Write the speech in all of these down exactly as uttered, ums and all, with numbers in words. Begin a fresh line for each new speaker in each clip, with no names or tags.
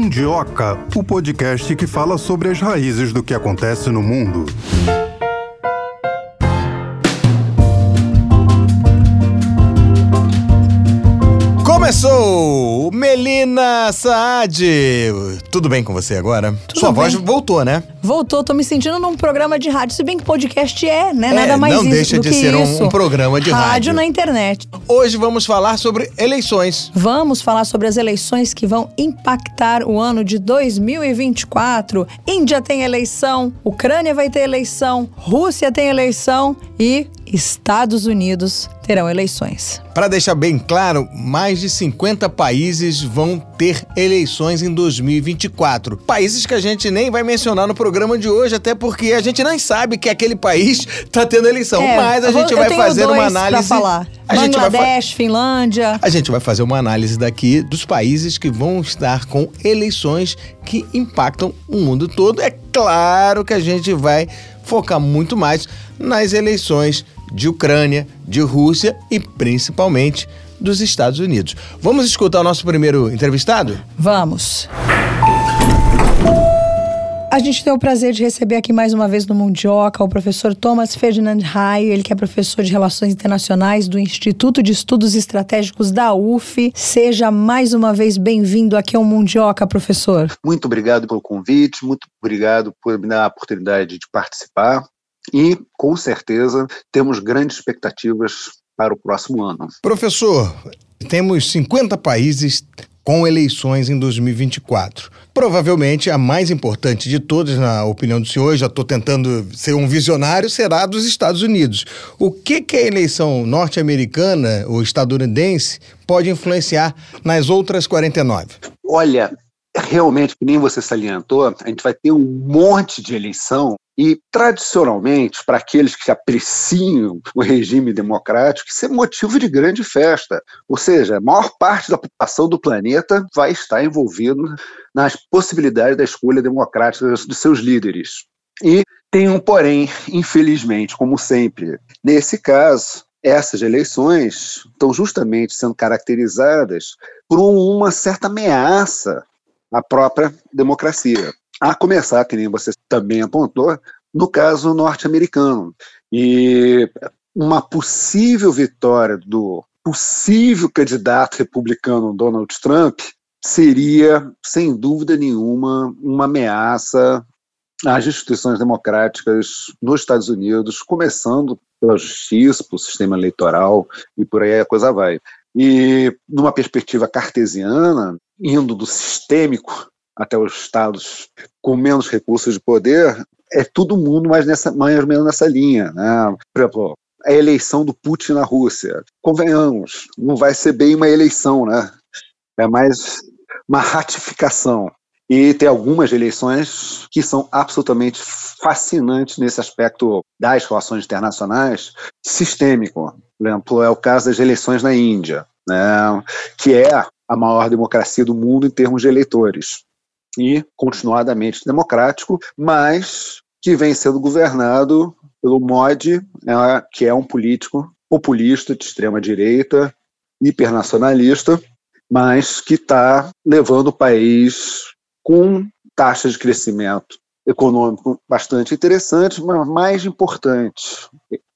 Mundioca, o podcast que fala sobre as raízes do que acontece no mundo.
Começou! Melina Saad! Tudo bem com você agora?
Tudo
Sua
bem.
voz voltou, né?
Voltou, tô me sentindo num programa de rádio, se bem que podcast é, né? Nada
É,
mais
não
isso
deixa
do
de
que
ser um-
isso.
um programa de rádio.
Rádio na internet.
Hoje vamos falar sobre eleições.
Vamos falar sobre as eleições que vão impactar o ano de dois mil e vinte e quatro. Índia tem eleição, Ucrânia vai ter eleição, Rússia tem eleição e Estados Unidos terão eleições.
Para deixar bem claro, mais de cinquenta países vão ter eleições em dois mil e vinte e quatro. Países que a gente nem vai mencionar no programa de hoje, até porque a gente nem sabe que aquele país está tendo eleição.
É,
Mas a
eu vou-
gente
eu
vai
tenho
fazer
dois
uma análise.
Pra falar.
A gente vai fa-
Bangladesh, Finlândia.
A gente vai fazer uma análise daqui dos países que vão estar com eleições que impactam o mundo todo. É claro que a gente vai focar muito mais nas eleições de Ucrânia, de Rússia e principalmente dos Estados Unidos. Vamos escutar o nosso primeiro entrevistado?
Vamos. A gente tem o prazer de receber aqui mais uma vez no Mundioca o professor Thomas Ferdinand Hayek, ele que é professor de Relações Internacionais do Instituto de Estudos Estratégicos da U F. Seja mais uma vez bem-vindo aqui ao Mundioca, professor.
Muito obrigado pelo convite, muito obrigado por me dar a oportunidade de participar e, com certeza, temos grandes expectativas para o próximo ano.
Professor, temos cinquenta países com eleições em dois mil e vinte e quatro. Provavelmente a mais importante de todas, na opinião do senhor, já estou tentando ser um visionário, será a dos Estados Unidos. O que, que a eleição norte-americana ou estadunidense pode influenciar nas outras quarenta e nove?
Olha, realmente, que nem você salientou, a gente vai ter um monte de eleição e, tradicionalmente, para aqueles que apreciam o regime democrático, isso é motivo de grande festa. Ou seja, a maior parte da população do planeta vai estar envolvido nas possibilidades da escolha democrática dos seus líderes. E tem um porém, infelizmente, como sempre. Nesse caso, essas eleições estão justamente sendo caracterizadas por uma certa ameaça à própria democracia. A começar, que nem você também apontou, no caso norte-americano. E uma possível vitória do possível candidato republicano Donald Trump seria, sem dúvida nenhuma, uma ameaça às instituições democráticas nos Estados Unidos, começando pela justiça, pelo sistema eleitoral, e por aí a coisa vai. E, numa perspectiva cartesiana, indo do sistêmico até os estados com menos recursos de poder, é todo mundo mais, nessa, mais ou menos nessa linha, né? Por exemplo, a eleição do Putin na Rússia. Convenhamos, não vai ser bem uma eleição, né? É mais uma ratificação. E tem algumas eleições que são absolutamente fascinantes nesse aspecto das relações internacionais, sistêmico. Por exemplo, é o caso das eleições na Índia, né? Que é a maior democracia do mundo em termos de eleitores. E continuadamente democrático, mas que vem sendo governado pelo Modi, é, que é um político populista de extrema-direita, hipernacionalista, mas que está levando o país com taxas de crescimento econômico bastante interessantes, mas mais importante,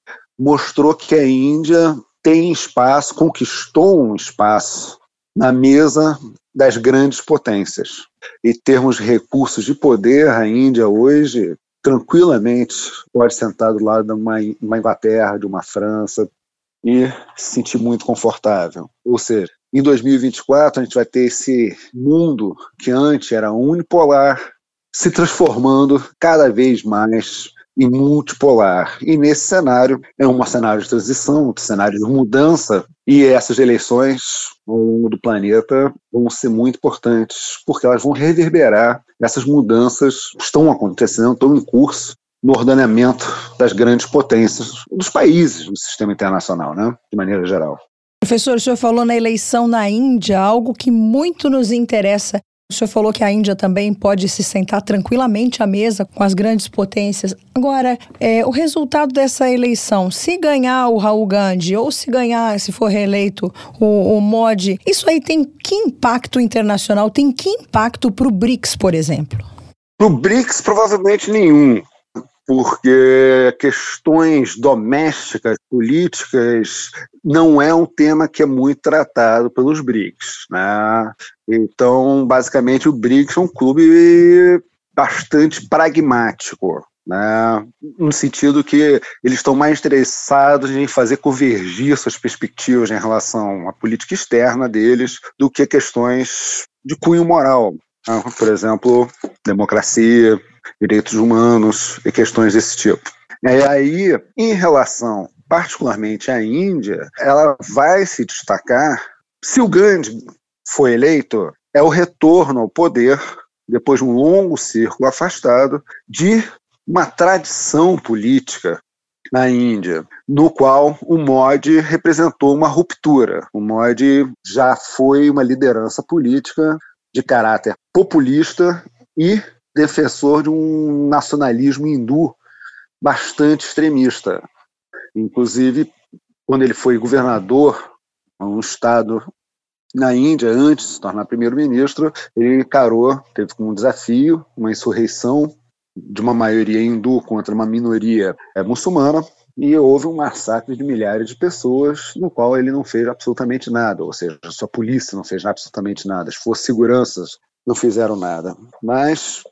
mostrou que a Índia tem espaço, conquistou um espaço na mesa das grandes potências. Em termos de recursos de poder, a Índia hoje, tranquilamente, pode sentar do lado de uma, uma Inglaterra, de uma França, e se sentir muito confortável. Ou seja, em dois mil e vinte e quatro, a gente vai ter esse mundo que antes era unipolar, se transformando cada vez mais em multipolar. E nesse cenário, é um cenário de transição, um cenário de mudança, e essas eleições ao longo do planeta vão ser muito importantes, porque elas vão reverberar essas mudanças que estão acontecendo, estão em curso, no ordenamento das grandes potências, dos países do sistema internacional, né, de maneira geral.
Professor, o senhor falou na eleição na Índia, algo que muito nos interessa. O senhor falou que a Índia também pode se sentar tranquilamente à mesa com as grandes potências. Agora, é, o resultado dessa eleição, se ganhar o Rahul Gandhi ou se ganhar, se for reeleito, o, o Modi, isso aí tem que impacto internacional? Tem que impacto para o BRICS, por exemplo?
Para o BRICS, provavelmente nenhum. Porque questões domésticas, políticas, não é um tema que é muito tratado pelos BRICS, né? Então, basicamente, o BRICS é um clube bastante pragmático, né? No sentido que eles estão mais interessados em fazer convergir suas perspectivas em relação à política externa deles do que questões de cunho moral. Por exemplo, democracia, direitos humanos e questões desse tipo. E aí, em relação particularmente à Índia, ela vai se destacar, se o Gandhi for eleito, é o retorno ao poder, depois de um longo círculo afastado, de uma tradição política na Índia, no qual o Modi representou uma ruptura. O Modi já foi uma liderança política de caráter populista e defensor de um nacionalismo hindu bastante extremista. Inclusive, quando ele foi governador de um estado na Índia, antes de se tornar primeiro-ministro, ele encarou, teve como desafio uma insurreição de uma maioria hindu contra uma minoria é, muçulmana, e houve um massacre de milhares de pessoas, no qual ele não fez absolutamente nada, ou seja, a sua polícia não fez absolutamente nada, as forças de segurança não fizeram nada. Mas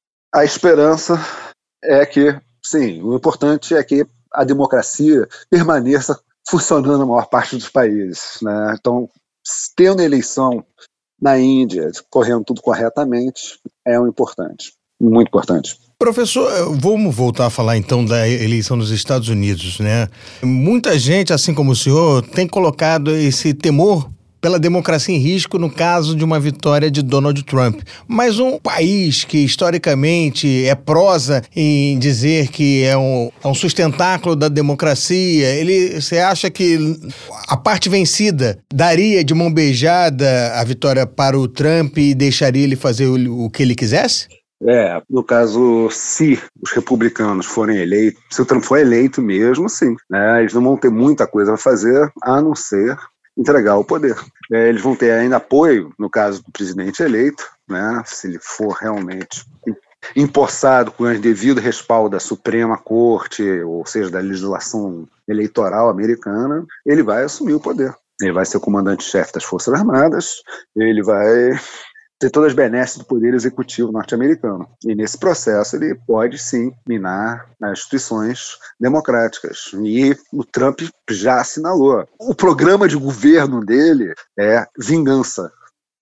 a esperança é que, sim, o importante é que a democracia permaneça funcionando na maior parte dos países, né? Então, tendo eleição na Índia, correndo tudo corretamente, é o importante, muito importante.
Professor, vamos voltar a falar então da eleição nos Estados Unidos, né? Muita gente, assim como o senhor, tem colocado esse temor pela democracia em risco no caso de uma vitória de Donald Trump. Mas um país que historicamente é prosa em dizer que é um, é um sustentáculo da democracia, ele, você acha que a parte vencida daria de mão beijada a vitória para o Trump e deixaria ele fazer o, o que ele quisesse?
É, no caso, se os republicanos forem eleitos, se o Trump for eleito mesmo, sim, né, eles não vão ter muita coisa a fazer, a não ser entregar o poder. É, eles vão ter ainda apoio, no caso do presidente eleito, né, se ele for realmente empossado com o devido respaldo da Suprema Corte, ou seja, da legislação eleitoral americana, ele vai assumir o poder. Ele vai ser o comandante-chefe das Forças Armadas, ele vai ter todas as benesses do poder executivo norte-americano. E nesse processo ele pode sim minar as instituições democráticas. E o Trump já assinalou. O programa de governo dele é vingança.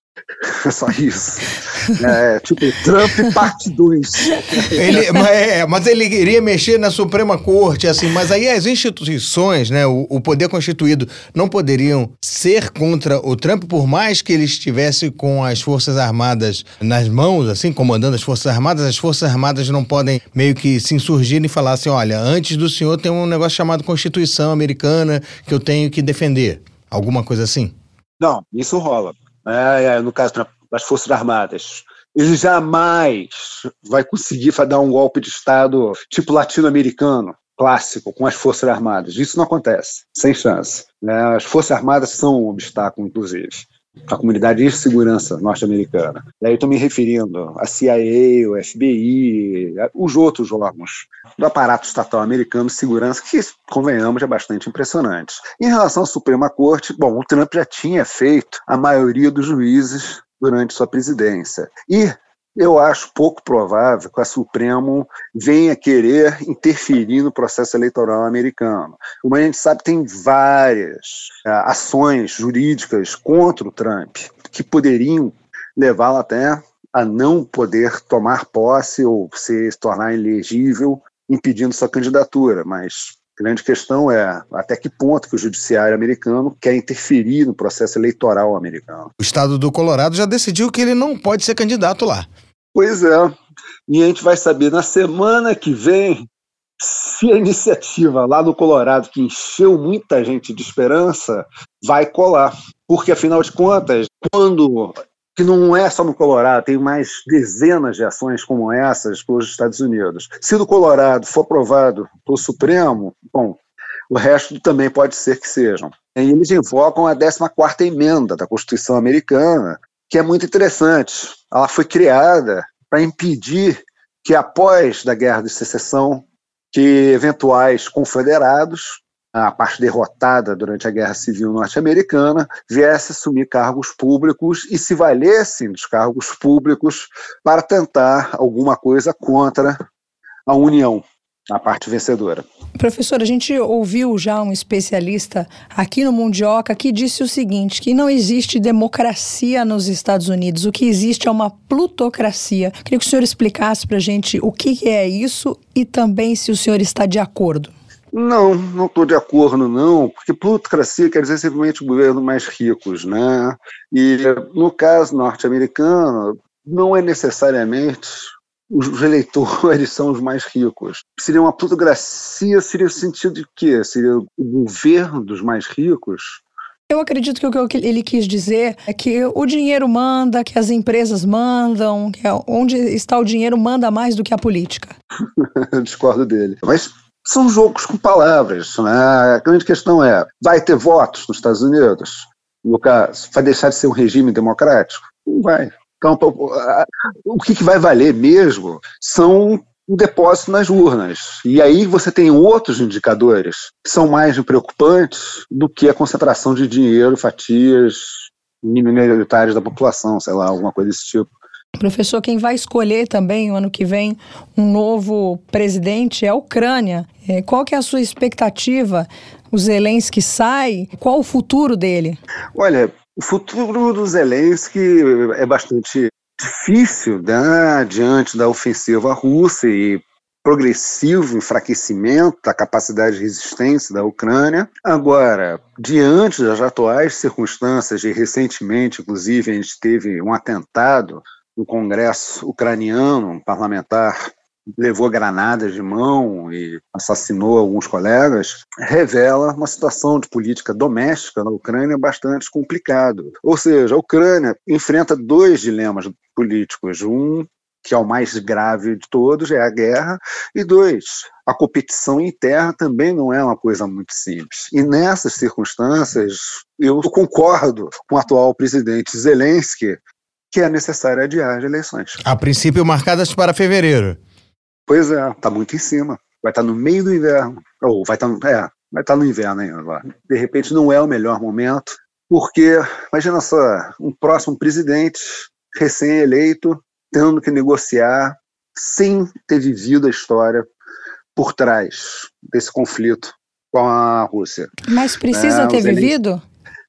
É só isso. É tipo Trump parte dois.
Ele, mas, é, mas ele iria mexer na Suprema Corte, assim, mas aí as instituições, né, o, o poder constituído, não poderiam ser contra o Trump, por mais que ele estivesse com as Forças Armadas nas mãos, assim, comandando as Forças Armadas, as Forças Armadas não podem meio que se insurgir e falar assim, olha, antes do senhor tem um negócio chamado Constituição Americana que eu tenho que defender. Alguma coisa assim?
Não, isso rola. É, é, no caso das Forças Armadas, ele jamais vai conseguir dar um golpe de Estado tipo latino-americano, clássico, com as Forças Armadas. Isso não acontece, sem chance. Né? As Forças Armadas são um obstáculo, inclusive, à comunidade de segurança norte-americana. E aí estou me referindo à C I A, o F B I, os outros órgãos do aparato estatal americano de segurança, que, convenhamos, é bastante impressionante. Em relação à Suprema Corte, bom, o Trump já tinha feito a maioria dos juízes durante sua presidência. E eu acho pouco provável que a Supremo venha querer interferir no processo eleitoral americano. Como a gente sabe, tem várias uh, ações jurídicas contra o Trump que poderiam levá-lo até a não poder tomar posse ou se tornar elegível, impedindo sua candidatura. Mas a grande questão é até que ponto que o judiciário americano quer interferir no processo eleitoral americano.
O estado do Colorado já decidiu que ele não pode ser candidato lá.
Pois é, e a gente vai saber na semana que vem se a iniciativa lá no Colorado, que encheu muita gente de esperança, vai colar. Porque, afinal de contas, quando que não é só no Colorado, tem mais dezenas de ações como essas pelos Estados Unidos. Se o do Colorado for aprovado pelo Supremo, bom, o resto também pode ser que sejam. E eles invocam a décima quarta emenda da Constituição americana, que é muito interessante. Ela foi criada para impedir que, após a Guerra de Secessão, que eventuais confederados, a parte derrotada durante a Guerra Civil Norte-Americana, viesse assumir cargos públicos e se valessem dos cargos públicos para tentar alguma coisa contra a União, a parte vencedora.
Professor, a gente ouviu já um especialista aqui no Mundioca que disse o seguinte, que não existe democracia nos Estados Unidos, o que existe é uma plutocracia. Queria que o senhor explicasse para a gente o que é isso e também se o senhor está de acordo.
Não, não estou de acordo, não, porque plutocracia quer dizer simplesmente governos mais ricos, né? E no caso norte-americano, não é necessariamente os eleitores são os mais ricos. Seria uma plutocracia, seria o sentido de quê? Seria o governo dos mais ricos?
Eu acredito que o que ele quis dizer é que o dinheiro manda, que as empresas mandam, que onde está o dinheiro manda mais do que a política.
Discordo dele. Mas são jogos com palavras, né? A grande questão é, vai ter votos nos Estados Unidos? No caso, vai deixar de ser um regime democrático? Não vai. Então, o que vai valer mesmo são o depósito nas urnas. E aí você tem outros indicadores que são mais preocupantes do que a concentração de dinheiro, fatias minoritárias da população, sei lá, alguma coisa desse tipo.
Professor, quem vai escolher também, o ano que vem, um novo presidente é a Ucrânia. Qual que é a sua expectativa? O Zelensky sai? Qual o futuro dele?
Olha, o futuro do Zelensky é bastante difícil, né, diante da ofensiva russa e progressivo enfraquecimento da capacidade de resistência da Ucrânia. Agora, diante das atuais circunstâncias, e recentemente, inclusive, a gente teve um atentado no Congresso ucraniano, um parlamentar levou granadas de mão e assassinou alguns colegas, revela uma situação de política doméstica na Ucrânia bastante complicado. Ou seja, a Ucrânia enfrenta dois dilemas políticos. Um, que é o mais grave de todos, é a guerra, e dois, a competição interna também não é uma coisa muito simples. E nessas circunstâncias, eu concordo com o atual presidente Zelensky que é necessário adiar as eleições.
A princípio marcadas para fevereiro.
Pois é, está muito em cima. Vai estar no meio do inverno. Ou vai estar, é, vai estar no inverno ainda agora. De repente não é o melhor momento, porque, imagina só, um próximo presidente recém-eleito tendo que negociar sem ter vivido a história por trás desse conflito com a Rússia.
Mas precisa é, ter vivido?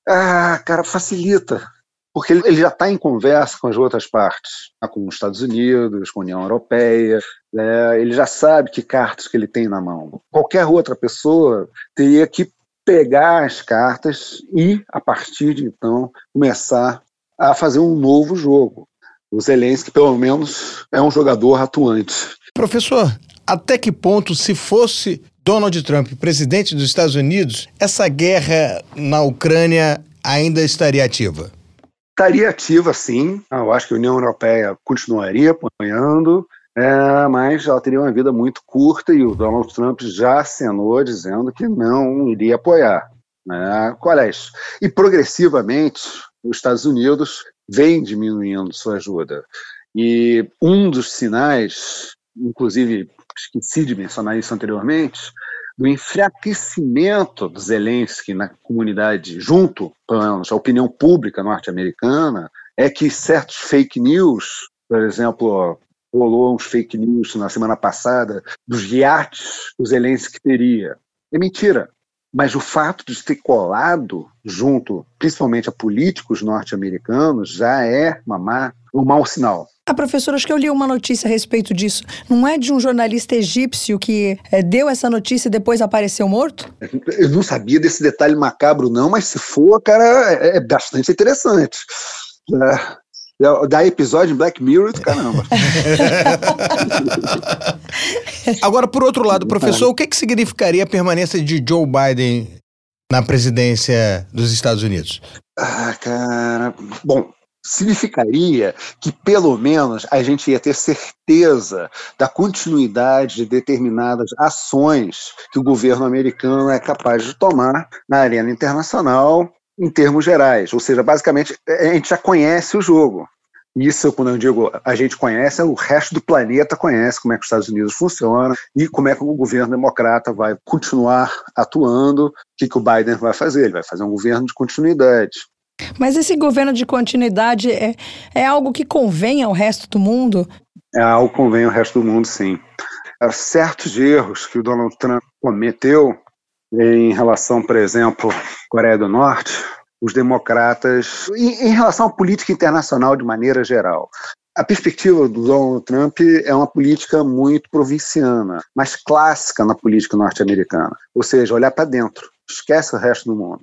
Ah, cara, facilita. Porque ele já está em conversa com as outras partes, com os Estados Unidos, com a União Europeia, né? Ele já sabe que cartas que ele tem na mão. Qualquer outra pessoa teria que pegar as cartas e, a partir de então, começar a fazer um novo jogo. O Zelensky, pelo menos, é um jogador atuante.
Professor, até que ponto, se fosse Donald Trump presidente dos Estados Unidos, essa guerra na Ucrânia ainda estaria ativa?
Estaria ativa, sim. Eu acho que a União Europeia continuaria apoiando, é, mas ela teria uma vida muito curta e o Donald Trump já acenou dizendo que não iria apoiar. Né? Qual é isso? E progressivamente, os Estados Unidos vem diminuindo sua ajuda. E um dos sinais, inclusive esqueci de mencionar isso anteriormente, do enfraquecimento do Zelensky na comunidade, junto, pelo menos, à opinião pública norte-americana, é que certos fake news, por exemplo, rolou uns fake news na semana passada dos iates que o Zelensky teria. É mentira. Mas o fato de ter colado junto, principalmente a políticos norte-americanos, já é uma má, um mau sinal.
Ah, professor, acho que eu li uma notícia a respeito disso. Não é de um jornalista egípcio que é, deu essa notícia e depois apareceu morto?
Eu não sabia desse detalhe macabro, não, mas se for, cara, é, é bastante interessante. É, dá episódio em Black Mirror do caramba.
Agora, por outro lado, professor, o que, que significaria a permanência de Joe Biden na presidência dos Estados Unidos?
Ah, cara... Bom, significaria que, pelo menos, a gente ia ter certeza da continuidade de determinadas ações que o governo americano é capaz de tomar na arena internacional em termos gerais. Ou seja, basicamente, a gente já conhece o jogo. Isso, quando eu digo a gente conhece, o resto do planeta conhece como é que os Estados Unidos funciona e como é que o governo democrata vai continuar atuando, o que, que o Biden vai fazer. Ele vai fazer um governo de continuidade.
Mas esse governo de continuidade é, é algo que convém ao resto do mundo?
É algo que convém ao resto do mundo, sim. Há certos erros que o Donald Trump cometeu em relação, por exemplo, à Coreia do Norte, os democratas, em, em relação à política internacional de maneira geral. A perspectiva do Donald Trump é uma política muito provinciana, mais clássica na política norte-americana. Ou seja, olhar para dentro, esquece o resto do mundo.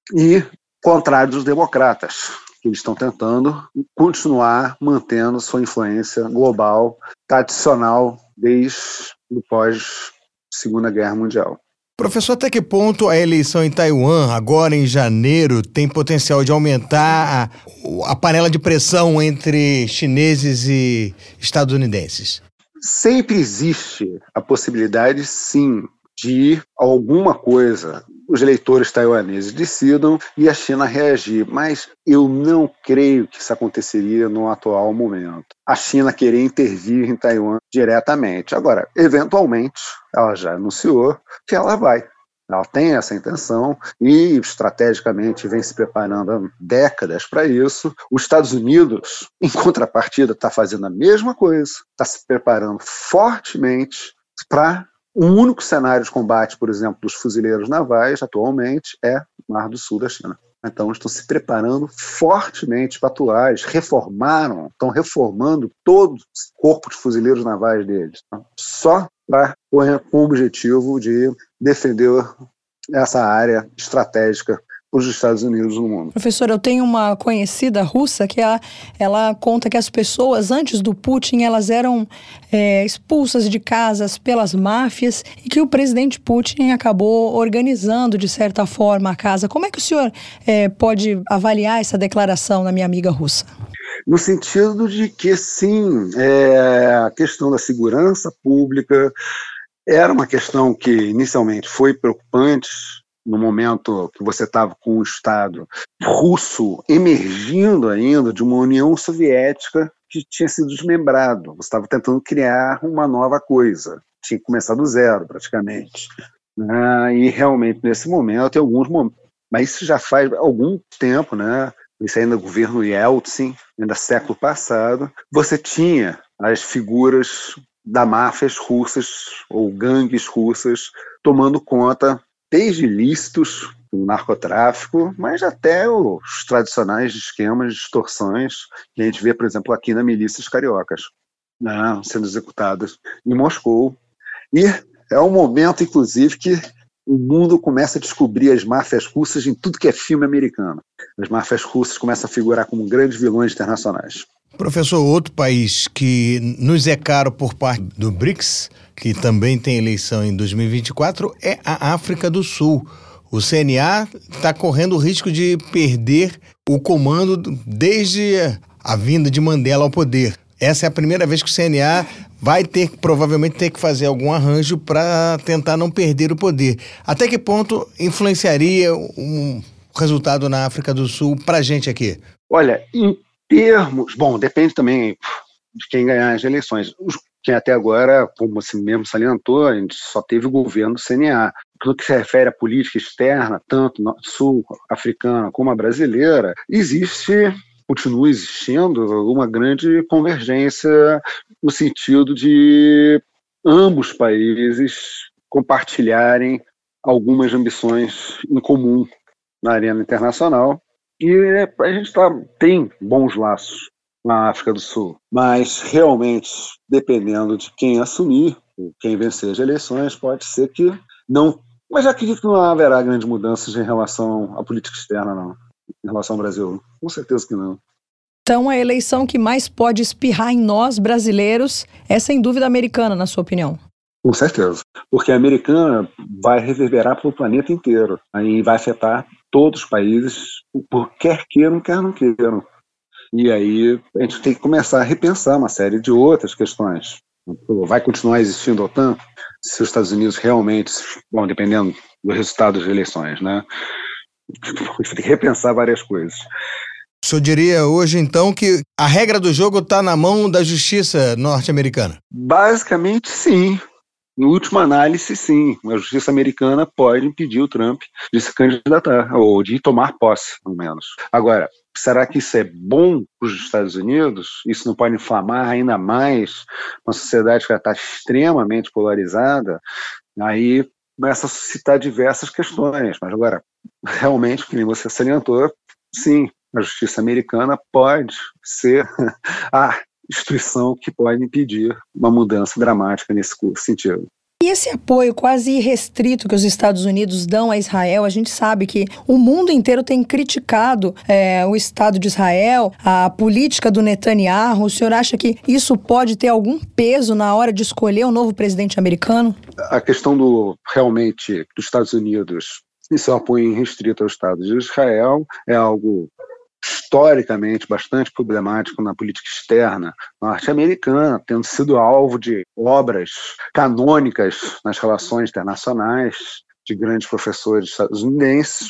E contrário dos democratas, que eles estão tentando continuar mantendo sua influência global, tradicional, desde o pós-Segunda Guerra Mundial.
Professor, até que ponto a eleição em Taiwan, agora em janeiro, tem potencial de aumentar a, a panela de pressão entre chineses e estadunidenses?
Sempre existe a possibilidade, sim, de alguma coisa os eleitores taiwaneses decidam e a China reagir, mas eu não creio que isso aconteceria no atual momento. A China querer intervir em Taiwan diretamente. Agora, eventualmente, ela já anunciou que ela vai. Ela tem essa intenção e, estrategicamente, vem se preparando há décadas para isso. Os Estados Unidos, em contrapartida, está fazendo a mesma coisa, está se preparando fortemente para o único cenário de combate, por exemplo, dos fuzileiros navais, atualmente, é o Mar do Sul da China. Então, estão se preparando fortemente para atuar. Eles reformaram, estão reformando todo o corpo de fuzileiros navais deles, tá? Só pra, com o objetivo de defender essa área estratégica para os Estados Unidos no mundo.
Professor, eu tenho uma conhecida russa que ela, ela conta que as pessoas, antes do Putin, elas eram é, expulsas de casas pelas máfias e que o presidente Putin acabou organizando, de certa forma, a casa. Como é que o senhor é, pode avaliar essa declaração da minha amiga russa?
No sentido de que, sim, é, a questão da segurança pública era uma questão que inicialmente foi preocupante, no momento que você estava com o Estado russo emergindo ainda de uma União Soviética que tinha sido desmembrado. Você estava tentando criar uma nova coisa. Tinha que começar do zero, praticamente. Ah, e realmente, nesse momento, tem alguns momentos. Mas isso já faz algum tempo, né? Isso ainda do governo Yeltsin, ainda século passado. Você tinha as figuras da máfias russas, ou gangues russas, tomando conta desde ilícitos, o narcotráfico, mas até os tradicionais esquemas de extorsões que a gente vê, por exemplo, aqui na milícias cariocas, né, sendo executadas em Moscou. E é um momento, inclusive, que o mundo começa a descobrir as máfias russas em tudo que é filme americano. As máfias russas começam a figurar como grandes vilões internacionais.
Professor, outro país que nos é caro por parte do BRICS, que também tem eleição em dois mil e vinte e quatro, é a África do Sul. O C N A está correndo o risco de perder o comando desde a vinda de Mandela ao poder. Essa é a primeira vez que o C N A vai ter, provavelmente, ter que fazer algum arranjo para tentar não perder o poder. Até que ponto influenciaria um resultado na África do Sul para a gente aqui?
Olha, em termos... Bom, depende também de quem ganhar as eleições. Quem até agora, como você mesmo salientou, a gente só teve o governo do C N A. No que se refere à política externa, tanto sul-africana como a brasileira, existe, continua existindo, uma grande convergência no sentido de ambos países compartilharem algumas ambições em comum na arena internacional. E a gente tá, tem bons laços na África do Sul, mas realmente, dependendo de quem assumir, quem vencer as eleições, pode ser que não. Mas acredito que não haverá grandes mudanças em relação à política externa, não. Em relação ao Brasil, com certeza que não.
Então, a eleição que mais pode espirrar em nós, brasileiros, é sem dúvida americana, na sua opinião?
Com certeza, porque a americana vai reverberar para o planeta inteiro, aí vai afetar todos os países, por quer queiram, quer não queiram. E aí a gente tem que começar a repensar uma série de outras questões. Vai continuar existindo a OTAN se os Estados Unidos realmente, bom, dependendo do resultado das eleições, né? A gente tem que repensar várias coisas.
O senhor diria hoje, então, que a regra do jogo está na mão da justiça norte-americana?
Basicamente, sim. Em última análise, sim. A justiça americana pode impedir o Trump de se candidatar, ou de tomar posse, pelo menos. Agora, será que isso é bom para os Estados Unidos? Isso não pode inflamar ainda mais uma sociedade que já está extremamente polarizada? Aí começa a suscitar diversas questões. Mas agora, realmente, como você salientou, sim, a justiça americana pode ser a instituição que pode impedir uma mudança dramática nesse sentido.
E esse apoio quase irrestrito que os Estados Unidos dão a Israel, a gente sabe que o mundo inteiro tem criticado é, o Estado de Israel, a política do Netanyahu. O senhor acha que isso pode ter algum peso na hora de escolher o novo presidente americano?
A questão do, realmente, dos Estados Unidos e seu apoio irrestrito ao Estado de Israel é algo historicamente bastante problemático na política externa norte-americana, tendo sido alvo de obras canônicas nas relações internacionais de grandes professores estadunidenses.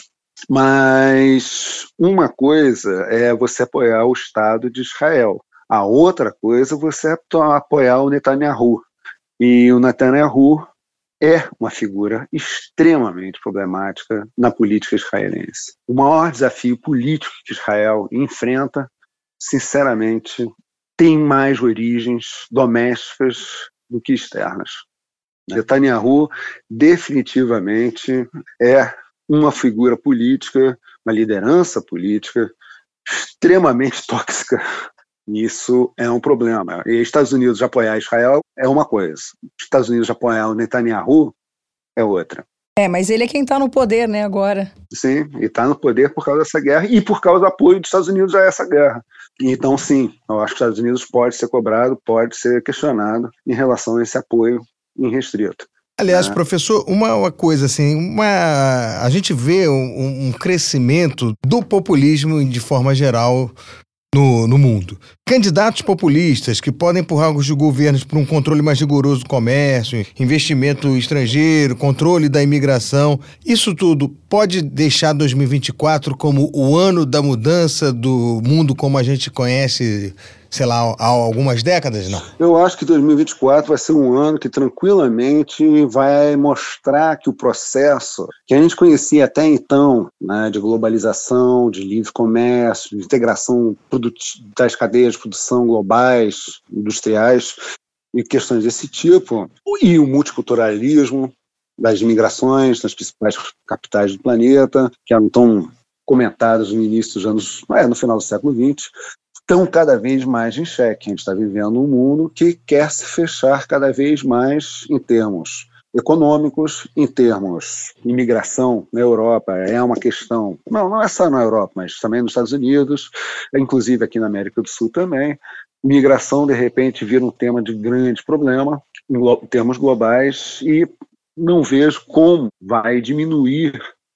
Mas uma coisa é você apoiar o Estado de Israel, a outra coisa é você apoiar o Netanyahu. E o Netanyahu é uma figura extremamente problemática na política israelense. O maior desafio político que Israel enfrenta, sinceramente, tem mais origens domésticas do que externas. Netanyahu definitivamente é uma figura política, uma liderança política extremamente tóxica. Isso é um problema. E Estados Unidos apoiar Israel é uma coisa. Estados Unidos apoiar o Netanyahu é outra.
É, mas ele é quem está no poder, né, agora.
Sim, e está no poder por causa dessa guerra e por causa do apoio dos Estados Unidos a essa guerra. Então, sim, eu acho que os Estados Unidos pode ser cobrado, pode ser questionado em relação a esse apoio irrestrito.
Aliás,
é.
professor, uma, uma coisa assim, uma, a gente vê um, um crescimento do populismo de forma geral No, no mundo. Candidatos populistas que podem empurrar os governos para um controle mais rigoroso do comércio, investimento estrangeiro, controle da imigração, isso tudo pode deixar dois mil e vinte e quatro como o ano da mudança do mundo como a gente conhece, sei lá, há algumas décadas, não?
Eu acho que dois mil e vinte e quatro vai ser um ano que tranquilamente vai mostrar que o processo que a gente conhecia até então, né, de globalização, de livre comércio, de integração das cadeias de produção globais, industriais e questões desse tipo, e o multiculturalismo das imigrações nas principais capitais do planeta, que eram tão comentadas no início dos anos, é, no final do século vinte, estão cada vez mais em xeque. A gente está vivendo um mundo que quer se fechar cada vez mais em termos econômicos, em termos de imigração na Europa. É uma questão, não, não é só na Europa, mas também nos Estados Unidos, inclusive aqui na América do Sul também. Imigração, de repente, vira um tema de grande problema em termos globais e não vejo como vai diminuir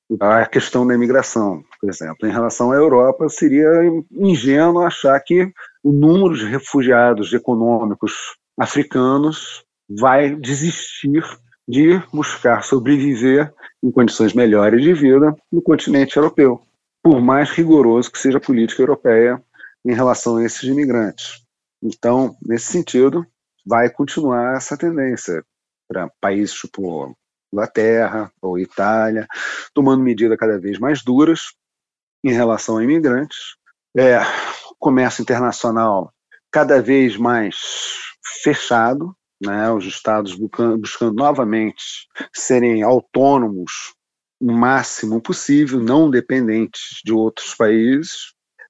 a questão da imigração. Por exemplo, em relação à Europa, seria ingênuo achar que o número de refugiados econômicos africanos vai desistir de buscar sobreviver em condições melhores de vida no continente europeu, por mais rigoroso que seja a política europeia em relação a esses imigrantes. Então, nesse sentido, vai continuar essa tendência para países tipo Inglaterra ou Itália, tomando medidas cada vez mais duras em relação a imigrantes, é, comércio internacional cada vez mais fechado, né, os estados buscando, buscando novamente serem autônomos o máximo possível, não dependentes de outros países,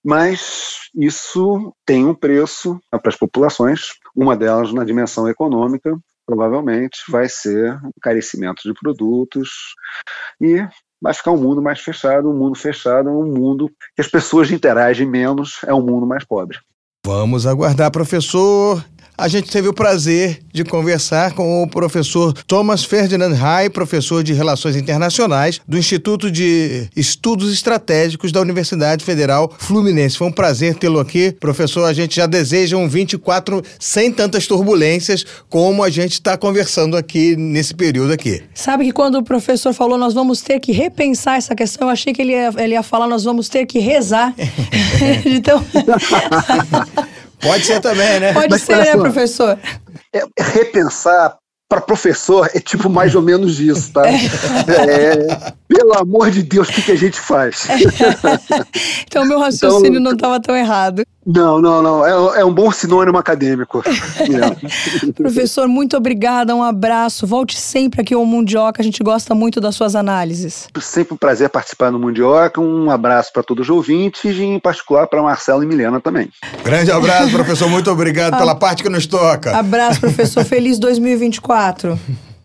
mas isso tem um preço para as populações, uma delas na dimensão econômica, provavelmente vai ser o encarecimento de produtos e vai ficar um mundo mais fechado. Um mundo fechado é um mundo que as pessoas interagem menos, é um mundo mais pobre.
Vamos aguardar, professor. a gente teve o prazer de conversar com o professor Thomas Ferdinand Hayek, professor de Relações Internacionais do Instituto de Estudos Estratégicos da Universidade Federal Fluminense. Foi um prazer tê-lo aqui. Professor, a gente já deseja um vinte e quatro sem tantas turbulências como a gente está conversando aqui nesse período aqui.
Sabe que quando o professor falou nós vamos ter que repensar essa questão, eu achei que ele ia, ele ia falar nós vamos ter que rezar. Então...
Pode ser também, né?
Pode
Mas,
ser, né,
só,
professor?
É, repensar para professor é tipo mais ou menos isso, tá? É, pelo amor de Deus, o que, que a gente faz?
Então, meu raciocínio
então,
não estava tão errado.
Não, não, não. É, é um bom sinônimo acadêmico.
Professor, muito obrigada. Um abraço. Volte sempre aqui ao Mundioca. A gente gosta muito das suas análises.
Sempre um prazer participar no Mundioca. Um abraço para todos os ouvintes e, em particular, para Marcelo e Milena também.
Grande abraço, professor. Muito obrigado pela parte que nos toca.
Abraço, professor. Feliz dois mil e vinte e quatro.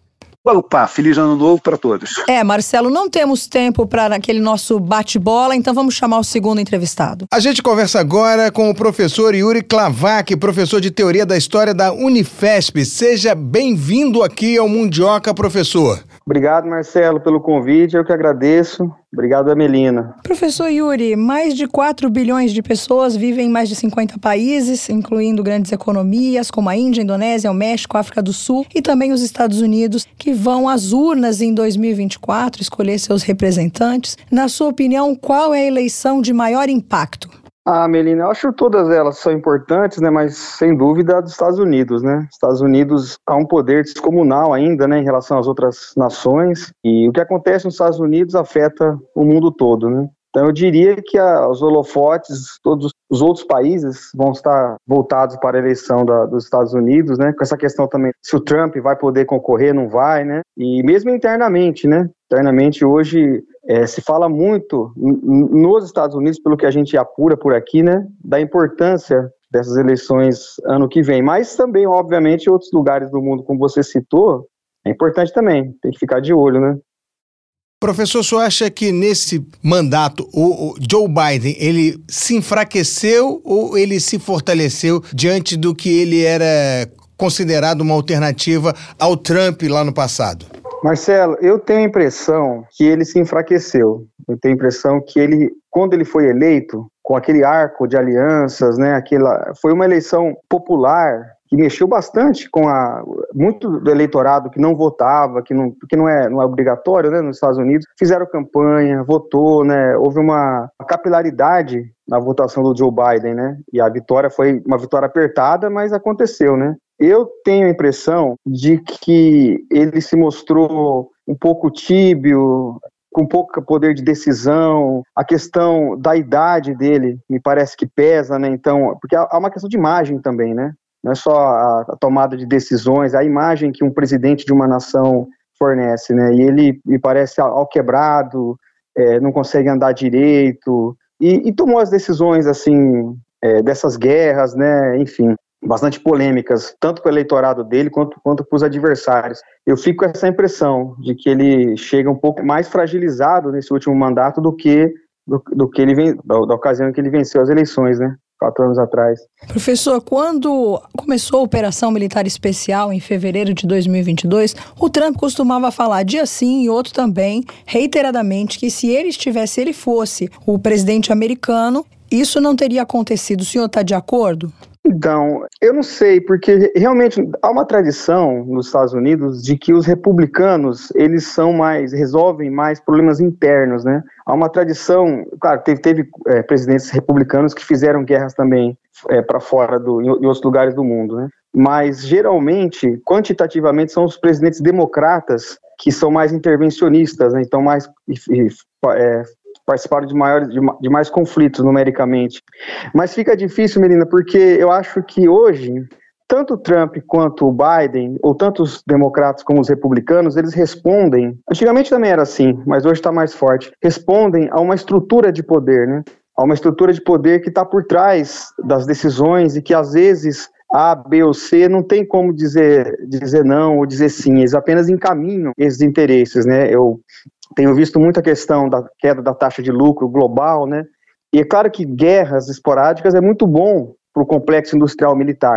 Opa, feliz ano novo para todos.
É, Marcelo, não temos tempo para aquele nosso bate-bola, então vamos chamar o segundo entrevistado.
A gente conversa agora com o professor Yuri Klavak, professor de Teoria da História da Unifesp. Seja bem-vindo aqui ao Mundioca, professor.
Obrigado, Marcelo, pelo convite, eu que agradeço. Obrigado, Amelina.
Professor Yuri, mais de quatro bilhões de pessoas vivem em mais de cinquenta países, incluindo grandes economias como a Índia, a Indonésia, o México, a África do Sul e também os Estados Unidos, que vão às urnas em dois mil e vinte e quatro escolher seus representantes. Na sua opinião, qual é a eleição de maior impacto?
Ah, Melina, eu acho que todas elas são importantes, né? Mas sem dúvida a dos Estados Unidos, né? Estados Unidos há um poder descomunal ainda, né? Em relação às outras nações, e o que acontece nos Estados Unidos afeta o mundo todo, né? Então eu diria que a, os holofotes, todos os outros países vão estar voltados para a eleição da, dos Estados Unidos, né? Com essa questão também, se o Trump vai poder concorrer, não vai, né? E mesmo internamente, né? Internamente hoje é, se fala muito n- nos Estados Unidos, pelo que a gente apura por aqui, né? Da importância dessas eleições ano que vem. Mas também, obviamente, em outros lugares do mundo, como você citou, é importante também, tem que ficar de olho, né?
Professor, o senhor acha que nesse mandato o, o Joe Biden, ele se enfraqueceu ou ele se fortaleceu diante do que ele era considerado uma alternativa ao Trump lá no passado?
Marcelo, eu tenho a impressão que ele se enfraqueceu. Eu tenho a impressão que ele, quando ele foi eleito, com aquele arco de alianças, né, aquela, foi uma eleição popular que mexeu bastante com a, muito do eleitorado que não votava, que não, que não, é, não é obrigatório, né, nos Estados Unidos, fizeram campanha, votou, né, houve uma, uma capilaridade na votação do Joe Biden, né, e a vitória foi uma vitória apertada, mas aconteceu, né. Eu tenho a impressão de que ele se mostrou um pouco tíbio, com pouco poder de decisão, a questão da idade dele me parece que pesa, né, então, porque há uma questão de imagem também, né, não é só a, a tomada de decisões, a imagem que um presidente de uma nação fornece, né, e ele me parece ao quebrado, é, não consegue andar direito, e, e tomou as decisões, assim, é, dessas guerras, né, enfim, bastante polêmicas, tanto com o eleitorado dele quanto, quanto com os adversários. Eu fico com essa impressão de que ele chega um pouco mais fragilizado nesse último mandato do que, do, do que ele vem, da, da ocasião em que ele venceu as eleições, né? Quatro anos atrás.
Professor, quando começou a Operação Militar Especial em fevereiro de dois mil e vinte e dois, o Trump costumava falar dia sim e outro também, reiteradamente, que se ele estivesse, se ele fosse o presidente americano, isso não teria acontecido. O senhor está de acordo?
Então, eu não sei, porque realmente há uma tradição nos Estados Unidos de que os republicanos, eles são mais, resolvem mais problemas internos, né? Há uma tradição, claro, teve, teve é, presidentes republicanos que fizeram guerras também é, para fora, do, em, em outros lugares do mundo, né? Mas, geralmente, quantitativamente, são os presidentes democratas que são mais intervencionistas, né? Então, mais... E, é, participaram de, maiores, de, de mais conflitos numericamente. Mas fica difícil, Melina, porque eu acho que hoje, tanto o Trump quanto o Biden, ou tanto os democratas como os republicanos, eles respondem, antigamente também era assim, mas hoje está mais forte, respondem a uma estrutura de poder, né? A uma estrutura de poder que está por trás das decisões e que às vezes A, B ou C não tem como dizer, dizer não ou dizer sim, eles apenas encaminham esses interesses, né? Eu tenho visto muita questão da queda da taxa de lucro global, né? E é claro que guerras esporádicas é muito bom para o complexo industrial militar, né?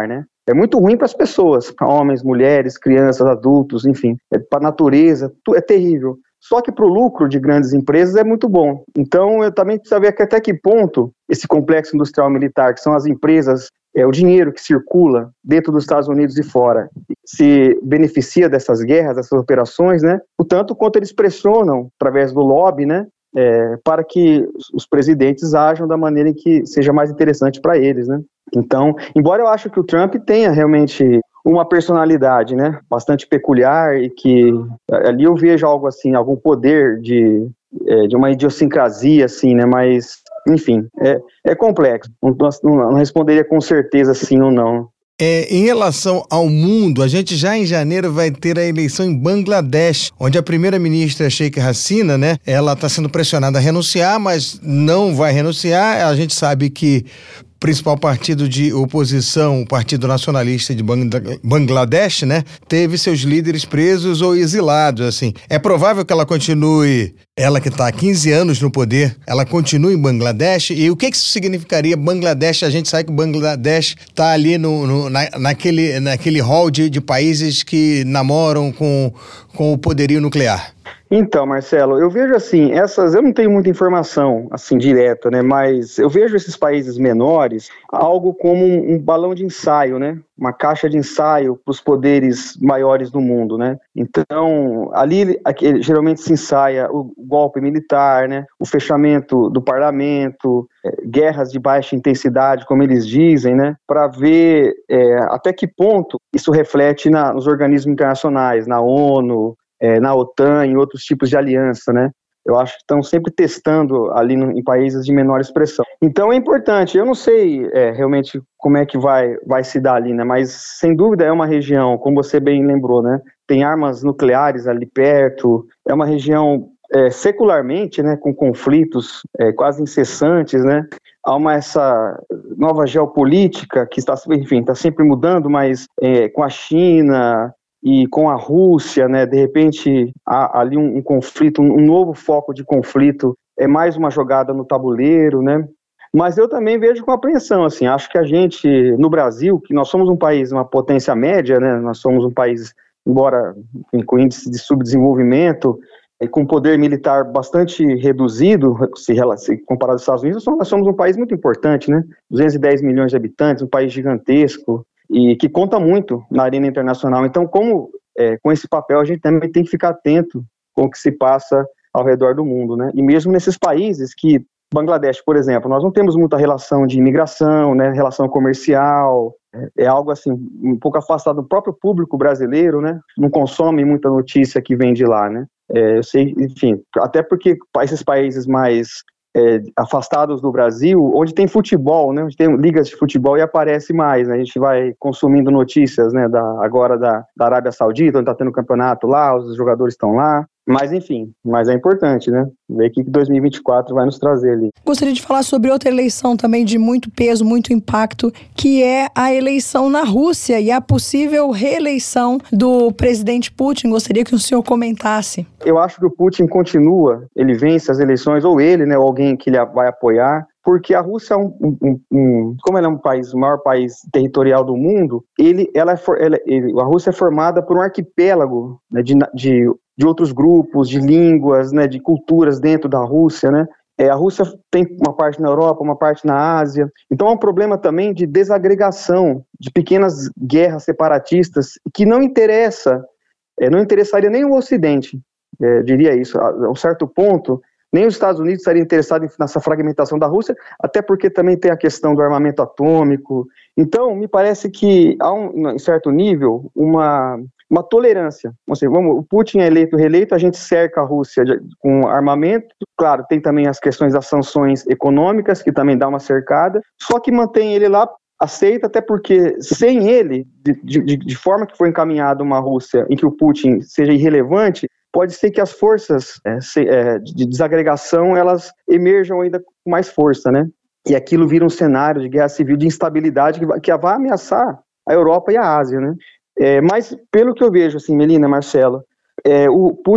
É muito ruim para as pessoas, para homens, mulheres, crianças, adultos, enfim, é para a natureza, é terrível. Só que para o lucro de grandes empresas é muito bom. Então, eu também preciso saber até que ponto esse complexo industrial militar, que são as empresas, é, o dinheiro que circula dentro dos Estados Unidos e fora, se beneficia dessas guerras, dessas operações, né? O tanto quanto eles pressionam, através do lobby, né? É, para que os presidentes ajam da maneira em que seja mais interessante para eles, né? Então, embora eu acho que o Trump tenha realmente uma personalidade, né, bastante peculiar e que ali eu vejo algo assim, algum poder de, é, de uma idiosincrasia, assim, né, mas, enfim, é, é complexo. Não, não, não responderia com certeza sim ou não.
É, em relação ao mundo, a gente já em janeiro vai ter a eleição em Bangladesh, onde a primeira-ministra Sheikh Hasina, né, ela está sendo pressionada a renunciar, mas não vai renunciar. A gente sabe que o principal partido de oposição, o Partido Nacionalista de Bangladesh, né, teve seus líderes presos ou exilados, assim. É provável que ela continue, ela que está há quinze anos no poder, ela continue em Bangladesh. E o que que isso significaria Bangladesh? A gente sabe que Bangladesh está ali no, no, na, naquele, naquele hall de, de países que namoram com, com o poderio nuclear.
Então, Marcelo, eu vejo assim, essas, eu não tenho muita informação assim direta, né, mas eu vejo esses países menores algo como um, um balão de ensaio, né, uma caixa de ensaio para os poderes maiores do mundo, né. Então, ali aqui, geralmente se ensaia o golpe militar, né, o fechamento do parlamento, é, guerras de baixa intensidade, como eles dizem, né, para ver é, até que ponto isso reflete na, nos organismos internacionais, na ONU, É, na OTAN, em outros tipos de aliança, né? Eu acho que estão sempre testando ali no, em países de menor expressão. Então é importante, eu não sei é, realmente como é que vai, vai se dar ali, né? Mas sem dúvida é uma região, como você bem lembrou, né? Tem armas nucleares ali perto, é uma região é, secularmente, né? Com conflitos é, quase incessantes, né? Há uma essa nova geopolítica que está, enfim, está sempre mudando, mas é, com a China e com a Rússia, né, de repente há ali um, um conflito, um novo foco de conflito, é mais uma jogada no tabuleiro, né, mas eu também vejo com apreensão, assim, acho que a gente, no Brasil, que nós somos um país, uma potência média, né, nós somos um país, embora enfim, com índice de subdesenvolvimento, e com poder militar bastante reduzido, se, se comparado aos Estados Unidos, nós somos um país muito importante, né, duzentos e dez milhões de habitantes, um país gigantesco, e que conta muito na arena internacional. Então, como é, com esse papel, a gente também tem que ficar atento com o que se passa ao redor do mundo, né? E mesmo nesses países que, Bangladesh, por exemplo, nós não temos muita relação de imigração, né? Relação comercial, é, é algo assim, um pouco afastado do próprio público brasileiro, né? Não consome muita notícia que vem de lá, né? É, eu sei, enfim, até porque esses países mais É, afastados do Brasil, onde tem futebol, né, onde tem ligas de futebol e aparece mais, né, a gente vai consumindo notícias, né, da, agora da, da Arábia Saudita, onde está tendo campeonato lá, os jogadores estão lá, mas enfim, mas é importante, né, ver o que dois mil e vinte e quatro vai nos trazer ali.
Gostaria de falar sobre outra eleição também de muito peso, muito impacto, que é a eleição na Rússia e a possível reeleição do presidente Putin. Gostaria que o senhor comentasse.
Eu acho que o Putin continua, ele vence as eleições, ou ele, né, ou alguém que ele vai apoiar, porque a Rússia é um, um, um como ela é um país, o maior país territorial do mundo, ele, ela é for, ela, ele, a Rússia é formada por um arquipélago, né, de, de, de outros grupos, de línguas, né, de culturas dentro da Rússia, né. É, a Rússia tem uma parte na Europa, uma parte na Ásia, então é um problema também de desagregação, de pequenas guerras separatistas, que não interessa, é, não interessaria nem o Ocidente, é, diria isso, a, a um certo ponto. Nem os Estados Unidos estariam interessados nessa fragmentação da Rússia, até porque também tem a questão do armamento atômico. Então, me parece que há, um, em certo nível, uma, uma tolerância. Ou seja, vamos, o Putin é eleito, reeleito, a gente cerca a Rússia de, com armamento. Claro, tem também as questões das sanções econômicas, que também dá uma cercada, só que mantém ele lá, aceita, até porque sem ele, de, de, de forma que foi encaminhada uma Rússia em que o Putin seja irrelevante, pode ser que as forças é, se, é, de desagregação, elas emerjam ainda com mais força, né? E aquilo vira um cenário de guerra civil, de instabilidade, que vai, que vai ameaçar a Europa e a Ásia, né? É, mas, pelo que eu vejo, assim, Melina, Marcelo, é, o Putin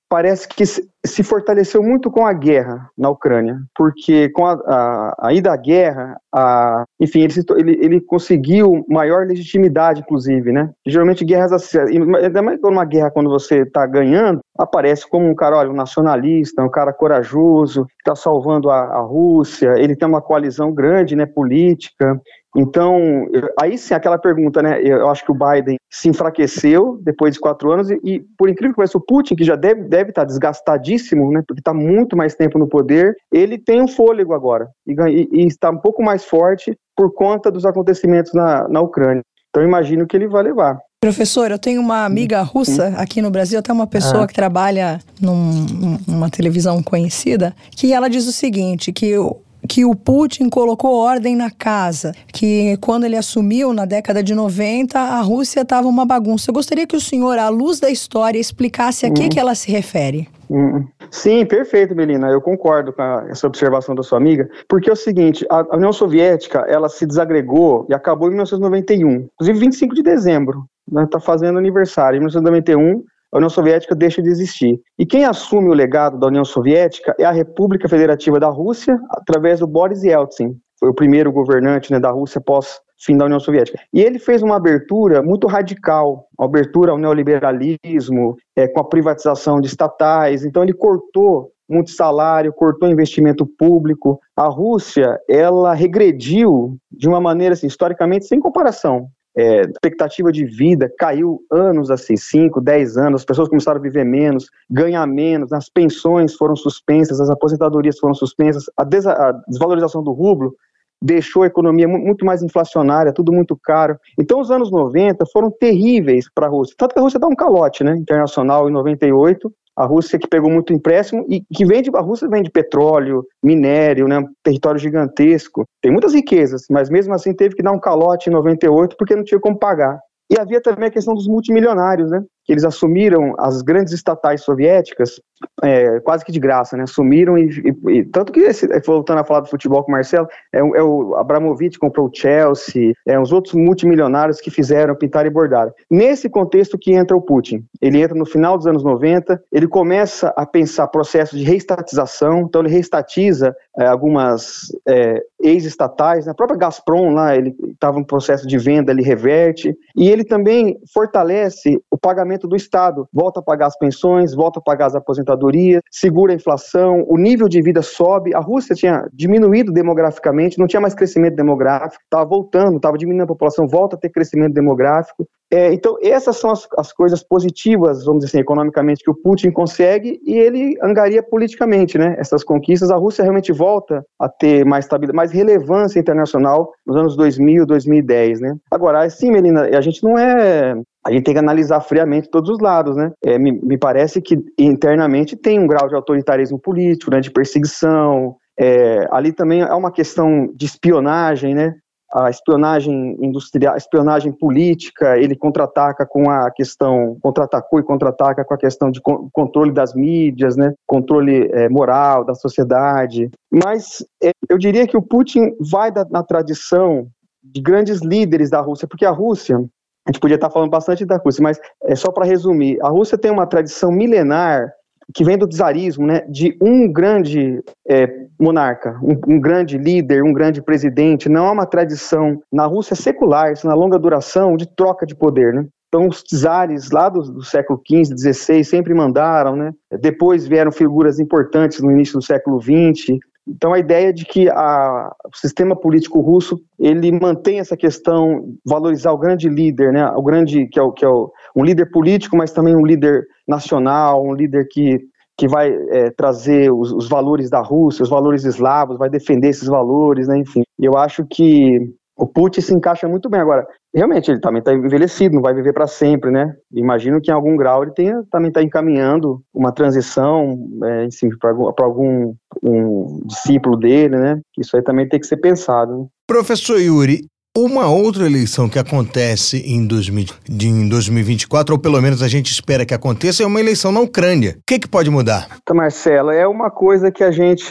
parece que se fortaleceu muito com a guerra na Ucrânia, porque com a, a, a ida à guerra, a, enfim, ele, se, ele, ele conseguiu maior legitimidade, inclusive, né? Geralmente guerras assim, ainda mais numa guerra quando você está ganhando, aparece como um cara, olha, um nacionalista, um cara corajoso, que está salvando a, a Rússia, ele tem uma coalizão grande, né, política. Então, aí sim, aquela pergunta, né, eu acho que o Biden se enfraqueceu depois de quatro anos e, e por incrível que pareça, o Putin, que já deve, deve estar desgastadíssimo, né, porque está muito mais tempo no poder, ele tem um fôlego agora e, e, e está um pouco mais forte por conta dos acontecimentos na, na Ucrânia. Então, eu imagino que ele vai levar.
Professor, eu tenho uma amiga russa aqui no Brasil, até uma pessoa ah. que trabalha num, numa televisão conhecida, que ela diz o seguinte, que o que o Putin colocou ordem na casa, que quando ele assumiu na década de noventa, a Rússia estava uma bagunça. Eu gostaria que o senhor, à luz da história, explicasse a hum. que, que ela se refere.
Hum. Sim, perfeito, Melina, eu concordo com a, essa observação da sua amiga, porque é o seguinte, a, a União Soviética, ela se desagregou e acabou em mil novecentos e noventa e um, inclusive vinte e cinco de dezembro, né, tá fazendo aniversário, em mil novecentos e noventa e um, a União Soviética deixa de existir. E quem assume o legado da União Soviética é a República Federativa da Rússia, através do Boris Yeltsin. Foi o primeiro governante, né, da Rússia pós fim da União Soviética. E ele fez uma abertura muito radical, uma abertura ao neoliberalismo, é, com a privatização de estatais. Então ele cortou muito salário, cortou investimento público. A Rússia, ela regrediu de uma maneira, assim, historicamente, sem comparação. É, expectativa de vida caiu anos, assim, cinco, dez anos, as pessoas começaram a viver menos, ganhar menos, as pensões foram suspensas, as aposentadorias foram suspensas, a, des- a desvalorização do rublo deixou a economia muito mais inflacionária, tudo muito caro. Então os anos noventa foram terríveis para a Rússia, tanto que a Rússia dá um calote, né, internacional em noventa e oito, a Rússia que pegou muito empréstimo e que vende, a Rússia vende petróleo, minério, né, um território gigantesco, tem muitas riquezas, mas mesmo assim teve que dar um calote em noventa e oito porque não tinha como pagar. E havia também a questão dos multimilionários, né, que eles assumiram as grandes estatais soviéticas é, quase que de graça, né, assumiram e, e, e tanto que, esse, voltando a falar do futebol com o Marcelo, é, é o Abramovich comprou o Chelsea, é, os outros multimilionários que fizeram, pintaram e bordaram. Nesse contexto que entra o Putin, ele entra no final dos anos noventa, ele começa a pensar processo de reestatização, então ele reestatiza é, algumas é, ex-estatais, né, a própria Gazprom lá, ele estava em processo de venda, ele reverte, e ele também fortalece o pagamento do Estado, volta a pagar as pensões, volta a pagar as aposentadorias, segura a inflação, o nível de vida sobe. A Rússia tinha diminuído demograficamente, não tinha mais crescimento demográfico, estava voltando, estava diminuindo a população, volta a ter crescimento demográfico. É, então essas são as, as coisas positivas, vamos dizer assim, economicamente, que o Putin consegue e ele angaria politicamente, né, essas conquistas. A Rússia realmente volta a ter mais estabilidade, mais relevância internacional nos anos dois mil, dois mil e dez, né. Agora, assim, Melina, a gente não é... A gente tem que analisar friamente todos os lados, né? É, me, me parece que internamente tem um grau de autoritarismo político, né, de perseguição. É, ali também é uma questão de espionagem, né? A espionagem industrial, a espionagem política, ele contra-ataca com a questão, contra-atacou e contra-ataca com a questão de con- controle das mídias, né? Controle é, moral da sociedade. Mas é, eu diria que o Putin vai da, na tradição de grandes líderes da Rússia, porque a Rússia... A gente podia estar falando bastante da Rússia, mas é só para resumir. A Rússia tem uma tradição milenar que vem do czarismo, né, de um grande é, monarca, um, um grande líder, um grande presidente. Não há uma tradição na Rússia secular, isso na longa duração, de troca de poder, né? Então os czares lá do, do século quinze, dezesseis sempre mandaram, né? Depois vieram figuras importantes no início do século vinte. Então a ideia de que a, o sistema político russo, ele mantém essa questão, valorizar o grande líder, né, o grande, que é, o, que é o, um líder político, mas também um líder nacional, um líder que, que vai é, trazer os, os valores da Rússia, os valores eslavos, vai defender esses valores, né, enfim. E eu acho que o Putin se encaixa muito bem. Agora, realmente, ele também está envelhecido, não vai viver para sempre, né? Imagino que em algum grau ele tenha, também está encaminhando uma transição, é, para algum, algum um discípulo dele, né? Isso aí também tem que ser pensado, né?
Professor Yuri, uma outra eleição que acontece em, dois mil, de, em dois mil e vinte e quatro, ou pelo menos a gente espera que aconteça, é uma eleição na Ucrânia. O que, que pode mudar?
Então, Marcelo, é uma coisa que a gente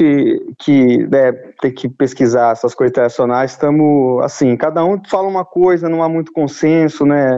que né, tem que pesquisar essas coisas internacionais, estamos, assim, cada um fala uma coisa, não há muito consenso, né?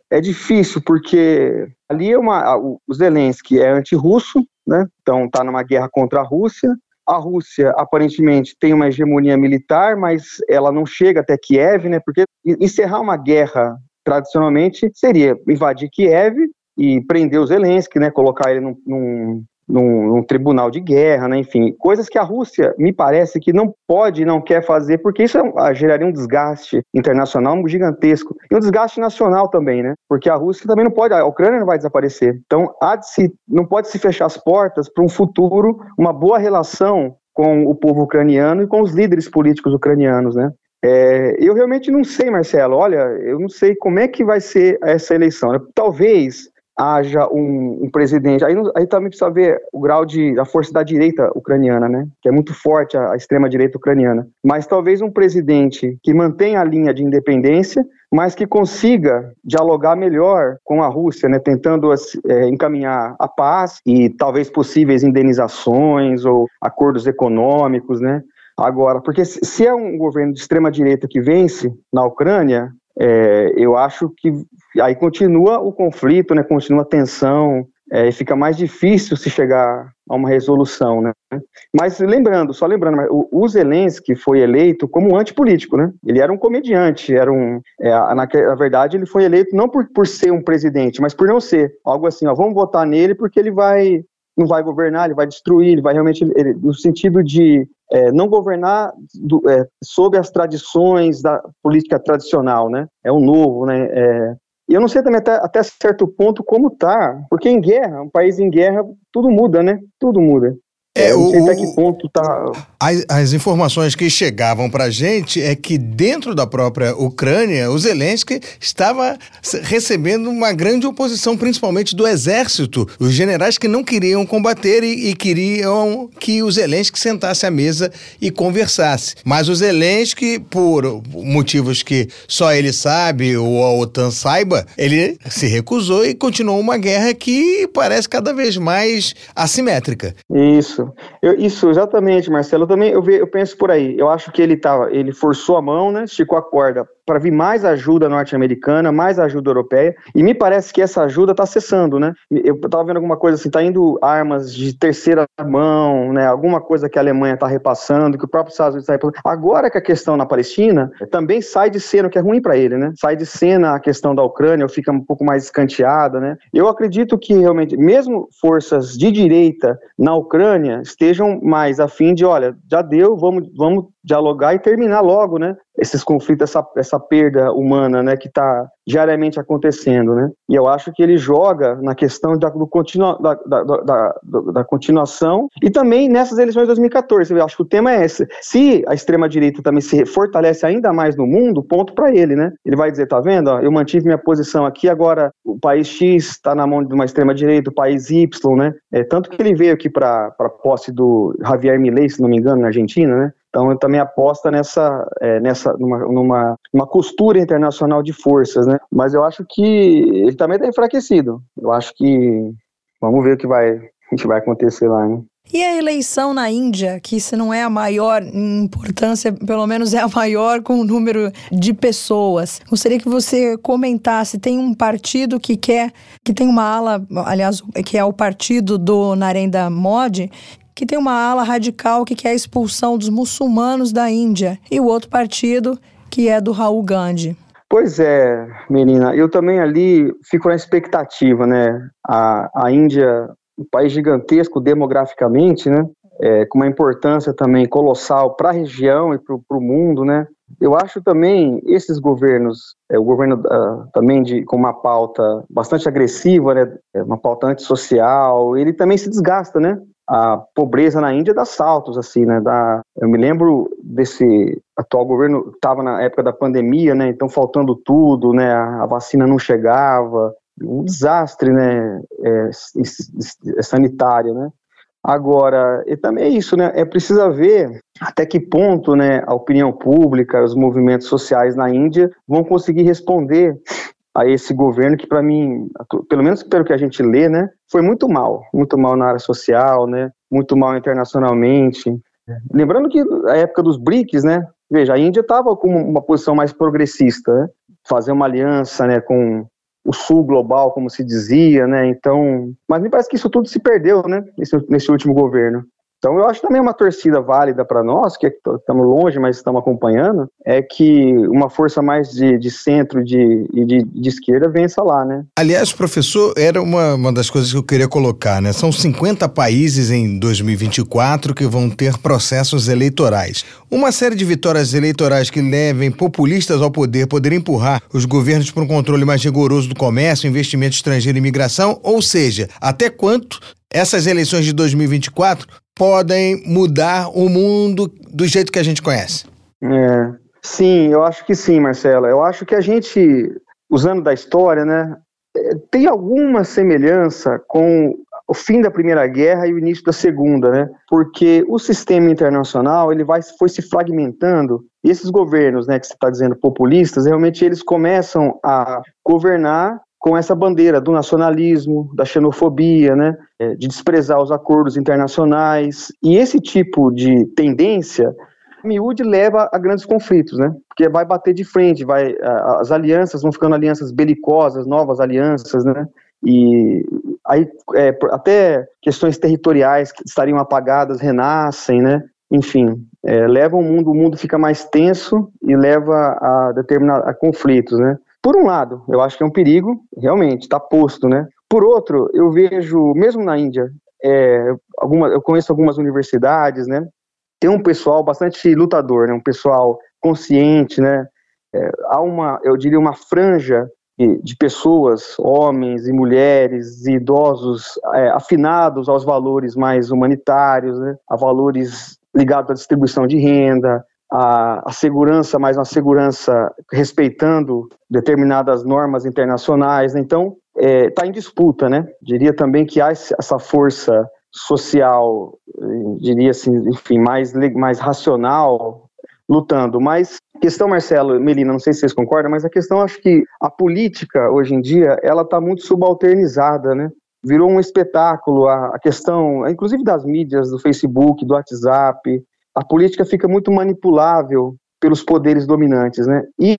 é difícil, porque ali é uma, o Zelensky é anti-russo, né? Então está numa guerra contra a Rússia. A Rússia, aparentemente, tem uma hegemonia militar, mas ela não chega até Kiev, né? Porque encerrar uma guerra, tradicionalmente, seria invadir Kiev e prender o Zelensky, né? Colocar ele num, num, num, num tribunal de guerra, né? Enfim, coisas que a Rússia, me parece, que não pode e não quer fazer, porque isso é, geraria um desgaste internacional gigantesco. E um desgaste nacional também, né? Porque a Rússia também não pode, a Ucrânia não vai desaparecer. Então, há de se, não pode se fechar as portas para um futuro, uma boa relação com o povo ucraniano e com os líderes políticos ucranianos, né? É, eu realmente não sei, Marcelo, olha, eu não sei como é que vai ser essa eleição, né? Talvez haja um, um presidente, aí, aí também precisa ver o grau de, da força da direita ucraniana, né? Que é muito forte a, a extrema-direita ucraniana, mas talvez um presidente que mantenha a linha de independência, mas que consiga dialogar melhor com a Rússia, né? Tentando é, encaminhar a paz e talvez possíveis indenizações ou acordos econômicos, né? Agora, porque se é um governo de extrema-direita que vence na Ucrânia, é, eu acho que aí continua o conflito, né? Continua a tensão, é, e fica mais difícil se chegar a uma resolução, né? Mas lembrando, só lembrando, o, o Zelensky foi eleito como um antipolítico, né? Ele era um comediante, era um, é, na, na verdade ele foi eleito não por, por ser um presidente, mas por não ser, algo assim, ó, vamos votar nele porque ele vai, não vai governar, ele vai destruir, ele vai realmente, ele, no sentido de É, não governar do, é, sob as tradições da política tradicional, né? É o novo, né? É, e eu não sei também até, até certo ponto como tá, porque em guerra, um país em guerra, tudo muda, né? Tudo muda. É, eu não sei
o,
até que ponto tá...
As, as informações que chegavam pra gente é que dentro da própria Ucrânia, o Zelensky estava recebendo uma grande oposição, principalmente do exército, os generais que não queriam combater e, e queriam que o Zelensky sentasse à mesa e conversasse. Mas o Zelensky, por motivos que só ele sabe ou a OTAN saiba, ele se recusou e continuou uma guerra que parece cada vez mais assimétrica.
Isso. Eu, isso, exatamente, Marcelo. Eu também eu, ve, eu penso por aí. Eu acho que ele, tava, ele forçou a mão, né, esticou a corda para vir mais ajuda norte-americana, mais ajuda europeia, e me parece que essa ajuda está cessando, né? Eu estava vendo alguma coisa assim, tá indo armas de terceira mão, né? Alguma coisa que a Alemanha está repassando, que o próprio Estados Unidos está repassando. Agora que a questão na Palestina também sai de cena, o que é ruim para ele, né? Sai de cena a questão da Ucrânia, fica um pouco mais escanteada, né? Eu acredito que realmente, mesmo forças de direita na Ucrânia estejam mais a fim de, olha, já deu, vamos, vamos dialogar e terminar logo, né? Esses conflitos, essa, essa perda humana, né, que está diariamente acontecendo, né? E eu acho que ele joga na questão da, do continua, da, da, da, da continuação e também nessas eleições de dois mil e catorze. Eu acho que o tema é esse. Se a extrema-direita também se fortalece ainda mais no mundo, ponto para ele, né? Ele vai dizer, tá vendo? Ó, eu mantive minha posição aqui, agora o país X está na mão de uma extrema-direita, o país Y, né? É, tanto que ele veio aqui para a posse do Javier Milei, se não me engano, na Argentina, né? Então, eu também aposto nessa, é, nessa numa, numa, numa costura internacional de forças, né? Mas eu acho que ele também está enfraquecido. Eu acho que vamos ver o que vai, o que vai acontecer lá, né?
E a eleição na Índia, que se não é a maior em importância, pelo menos é a maior com o número de pessoas. Gostaria que você comentasse, tem um partido que quer, que tem uma ala, aliás, que é o partido do Narendra Modi, que tem uma ala radical que quer a expulsão dos muçulmanos da Índia, e o outro partido que é do Rahul Gandhi.
Pois é, menina, eu também ali fico na expectativa, né? A, a Índia, um país gigantesco demograficamente, né? É, com uma importância também colossal para a região e para o mundo, né? Eu acho também esses governos, é, o governo uh, também de, com uma pauta bastante agressiva, né? Uma pauta antissocial, ele também se desgasta, né? A pobreza na Índia dá saltos, assim, né? Dá, eu me lembro desse atual governo, estava na época da pandemia, né? Então faltando tudo, né? A, a vacina não chegava, um desastre, né? É, é sanitário, né? Agora, e também é isso, né? É preciso ver até que ponto, né, a opinião pública, os movimentos sociais na Índia vão conseguir responder a esse governo que, para mim, pelo menos pelo que a gente lê, né, foi muito mal, muito mal na área social, né, muito mal internacionalmente. Lembrando que a época dos B R I C S, né, veja, a Índia estava com uma posição mais progressista, né, fazer uma aliança, né, com o sul global, como se dizia, né? Então, mas me parece que isso tudo se perdeu, né? Nesse, nesse último governo. Então, eu acho também uma torcida válida para nós, que estamos longe, mas estamos acompanhando, é que uma força mais de, de centro e de, de, de esquerda vença lá, né?
Aliás, professor, era uma, uma das coisas que eu queria colocar, né? São cinquenta países em dois mil e vinte e quatro que vão ter processos eleitorais. Uma série de vitórias eleitorais que levem populistas ao poder poderia empurrar os governos para um controle mais rigoroso do comércio, investimento estrangeiro e imigração, ou seja, até quanto essas eleições de dois mil e vinte e quatro podem mudar o mundo do jeito que a gente conhece?
É, sim, eu acho que sim, Marcela. Eu acho que a gente, usando da história, né, tem alguma semelhança com o fim da Primeira Guerra e o início da Segunda, né? Porque o sistema internacional ele vai, foi se fragmentando e esses governos, né, que você está dizendo populistas, realmente eles começam a governar com essa bandeira do nacionalismo, da xenofobia, né, de desprezar os acordos internacionais. E esse tipo de tendência, miúde, leva a grandes conflitos, né, porque vai bater de frente, vai, as alianças vão ficando alianças belicosas, novas alianças, né, e aí é, até questões territoriais que estariam apagadas renascem, né, enfim, é, levam o mundo, o mundo fica mais tenso e leva a determinar a conflitos, né. Por um lado, eu acho que é um perigo, realmente, está posto, né? Por outro, eu vejo, mesmo na Índia, é, alguma, eu conheço algumas universidades, né? Tem um pessoal bastante lutador, né? Um pessoal consciente, né? É, há uma, eu diria, uma franja de, de pessoas, homens e mulheres e idosos, é, afinados aos valores mais humanitários, né? A valores ligados à distribuição de renda, A, a segurança, mais uma segurança respeitando determinadas normas internacionais, né? Então está é, em disputa, né? Diria também que há essa força social, diria assim, enfim, mais, mais racional lutando, mas a questão, Marcelo, Melina, não sei se vocês concordam, mas a questão, acho que a política hoje em dia, ela está muito subalternizada, né? Virou um espetáculo, a, a questão, inclusive das mídias, do Facebook, do WhatsApp. A política fica muito manipulável pelos poderes dominantes, né? E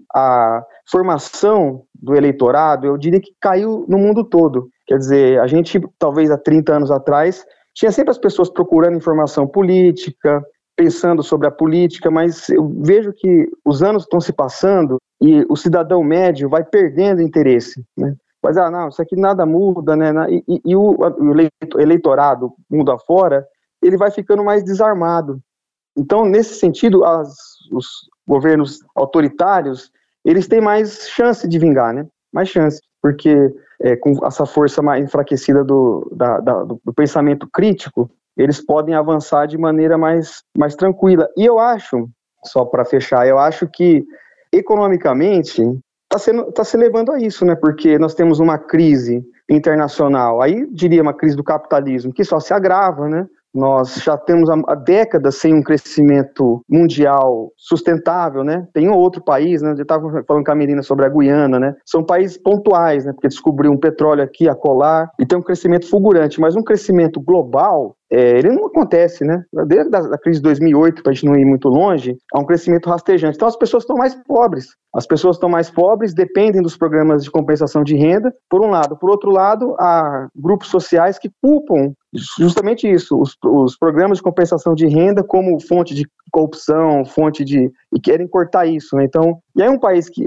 a formação do eleitorado, eu diria que caiu no mundo todo. Quer dizer, a gente, talvez há trinta anos atrás, tinha sempre as pessoas procurando informação política, pensando sobre a política, mas eu vejo que os anos estão se passando e o cidadão médio vai perdendo interesse, né? Mas, ah, não, isso aqui nada muda, né? E, e, e o, o eleitorado, mundo afora, ele vai ficando mais desarmado. Então, nesse sentido, as, os governos autoritários, eles têm mais chance de vingar, né? Mais chance, porque é, com essa força mais enfraquecida do, da, da, do pensamento crítico, eles podem avançar de maneira mais, mais tranquila. E eu acho, só para fechar, eu acho que, economicamente, está sendo, tá se levando a isso, né? Porque nós temos uma crise internacional, aí diria uma crise do capitalismo, que só se agrava, né? Nós já temos há décadas sem um crescimento mundial sustentável, né? Tem um outro país, né? Eu estava falando com a Melina sobre a Guiana, né? São países pontuais, né? Porque descobriu um petróleo aqui, acolá, e tem um crescimento fulgurante, mas um crescimento global, é, ele não acontece, né? Desde a da crise de dois mil e oito, para a gente não ir muito longe, há um crescimento rastejante. Então as pessoas estão mais pobres. As pessoas estão mais pobres, dependem dos programas de compensação de renda, por um lado. Por outro lado, há grupos sociais que culpam justamente isso, os, os programas de compensação de renda como fonte de corrupção, fonte de... e querem cortar isso, né? Então, e aí um país que,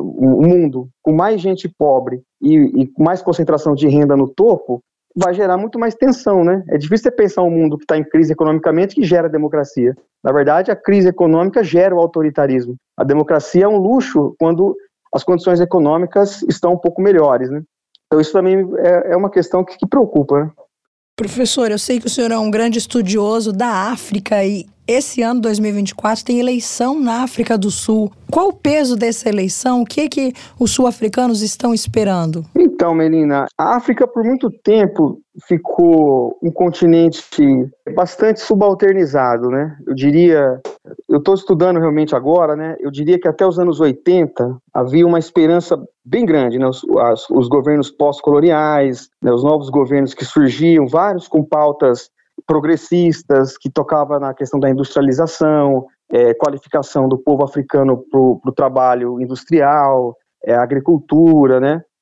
o mundo, com mais gente pobre e, e com mais concentração de renda no topo, vai gerar muito mais tensão, né? É difícil você pensar um mundo que está em crise economicamente que gera democracia. Na verdade, a crise econômica gera o autoritarismo. A democracia é um luxo quando as condições econômicas estão um pouco melhores, né? Então isso também é, é uma questão que, que preocupa, né?
Professor, eu sei que o senhor é um grande estudioso da África e esse ano, dois mil e vinte e quatro, tem eleição na África do Sul. Qual o peso dessa eleição? O que é que os sul-africanos estão esperando?
Então, Melina, a África por muito tempo ficou um continente bastante subalternizado, né? Eu diria, eu estou estudando realmente agora, né? Eu diria que até os anos oitenta havia uma esperança bem grande, né? Os, as, os governos pós-coloniais, né? Os novos governos que surgiam, vários com pautas progressistas, que tocava na questão da industrialização, é, qualificação do povo africano para o trabalho industrial, é, agricultura, né?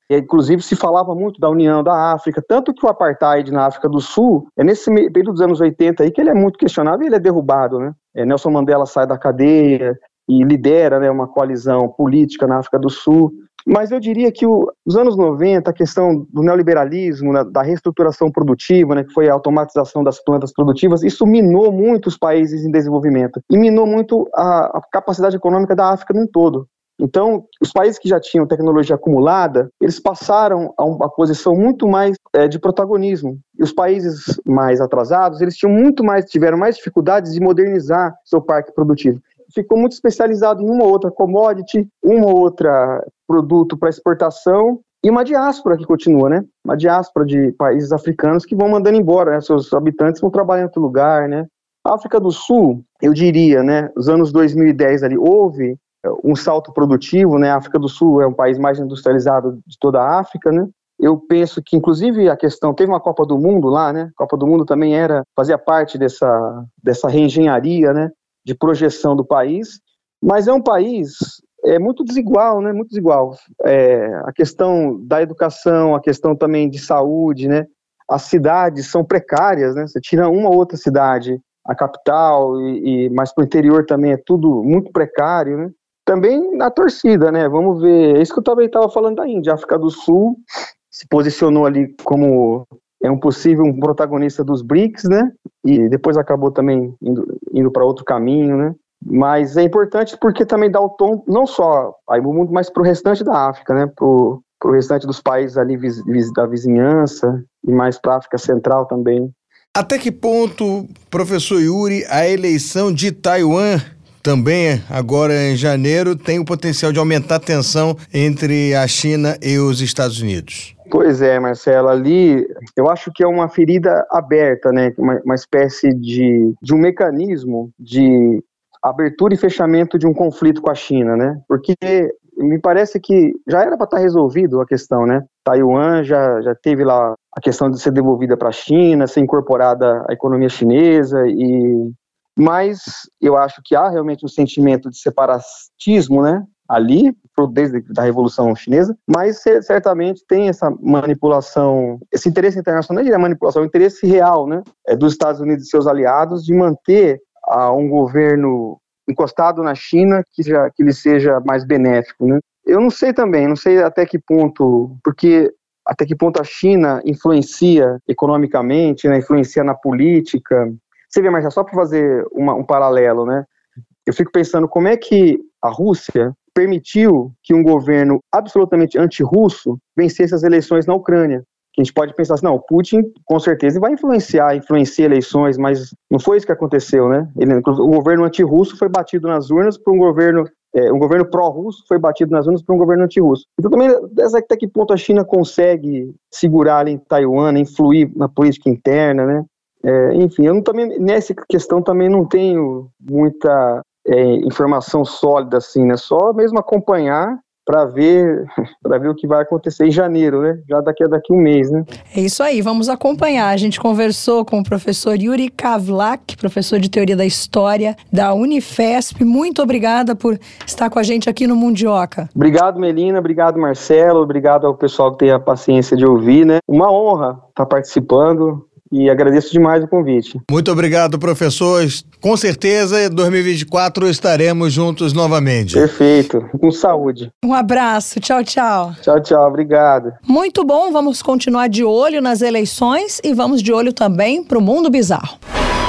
E, inclusive, se falava muito da união da África, tanto que o apartheid na África do Sul, é nesse período dos anos oitenta aí que ele é muito questionável e ele é derrubado, né? É, Nelson Mandela sai da cadeia e lidera, né, uma coalizão política na África do Sul. Mas eu diria que o, os anos noventa, a questão do neoliberalismo, né, da reestruturação produtiva, né, que foi a automatização das plantas produtivas, isso minou muito os países em desenvolvimento e minou muito a, a capacidade econômica da África num todo. Então, os países que já tinham tecnologia acumulada, eles passaram a uma posição muito mais é, de protagonismo. E os países mais atrasados, eles tinham muito mais, tiveram mais dificuldades de modernizar seu parque produtivo. Ficou muito especializado em uma ou outra commodity, uma ou outra produto para exportação e uma diáspora que continua, né? Uma diáspora de países africanos que vão mandando embora, né? Seus habitantes vão trabalhar em outro lugar, né? A África do Sul, eu diria, né? Os anos dois mil e dez ali, houve um salto produtivo, né? A África do Sul é um país mais industrializado de toda a África, né? Eu penso que, inclusive, a questão... Teve uma Copa do Mundo lá, né? A Copa do Mundo também era, fazia parte dessa, dessa reengenharia, né? De projeção do país, mas é um país é, muito desigual, né? Muito desigual. É, a questão da educação, a questão também de saúde, né? As cidades são precárias, né? Você tira uma ou outra cidade, a capital, e, e, mas para o interior também é tudo muito precário, né? Também na torcida, né? Vamos ver, é isso que eu também estava falando da Índia. A África do Sul se posicionou ali como é um possível um protagonista dos BRICS, né? E depois acabou também indo, indo para outro caminho, né? Mas é importante porque também dá o tom, não só aí no mundo, mas para o restante da África, né? Para o restante dos países ali viz, viz, da vizinhança e mais para a África Central também.
Até que ponto, professor Yuri, a eleição de Taiwan, também agora em janeiro, tem o potencial de aumentar a tensão entre a China e os Estados Unidos?
Pois é, Marcelo, ali eu acho que é uma ferida aberta, né? Uma, uma espécie de, de um mecanismo de abertura e fechamento de um conflito com a China, né? Porque me parece que já era para estar resolvido a questão, né? Taiwan já, já teve lá a questão de ser devolvida para a China, ser incorporada à economia chinesa, e... mas eu acho que há realmente um sentimento de separatismo, né? Ali, desde a Revolução Chinesa, mas certamente tem essa manipulação, esse interesse internacional, não é manipulação, é um interesse real, né, é dos Estados Unidos e seus aliados de manter ah, um governo encostado na China que, já, que lhe seja mais benéfico, né. Eu não sei também, não sei até que ponto, porque até que ponto a China influencia economicamente, né, influencia na política. Você vê, mas só para fazer uma, um paralelo, né, eu fico pensando como é que a Rússia permitiu que um governo absolutamente anti-russo vencesse as eleições na Ucrânia. A gente pode pensar assim, não, o Putin com certeza vai influenciar, influencia eleições, mas não foi isso que aconteceu, né? Ele, o governo anti-russo foi batido nas urnas por um governo, é, um governo pró-russo foi batido nas urnas por um governo anti-russo. Então também, até que ponto a China consegue segurar ali em Taiwan, né, influir na política interna, né? É, enfim, eu não, também, nessa questão também não tenho muita... É, informação sólida, assim, né? Só mesmo acompanhar para ver, para ver o que vai acontecer em janeiro, né? Já daqui a daqui um mês, né?
É isso aí, vamos acompanhar. A gente conversou com o professor Yuri Kavlak, professor de Teoria da História da Unifesp. Muito obrigada por estar com a gente aqui no Mundioca.
Obrigado, Melina. Obrigado, Marcelo. Obrigado ao pessoal que tem a paciência de ouvir, né? Uma honra estar participando. E agradeço demais o convite.
Muito obrigado, professor. Com certeza, em dois mil e vinte e quatro estaremos juntos novamente.
Perfeito. Com saúde.
Um abraço. Tchau, tchau.
Tchau, tchau. Obrigado.
Muito bom. Vamos continuar de olho nas eleições e vamos de olho também para o Mundo Bizarro.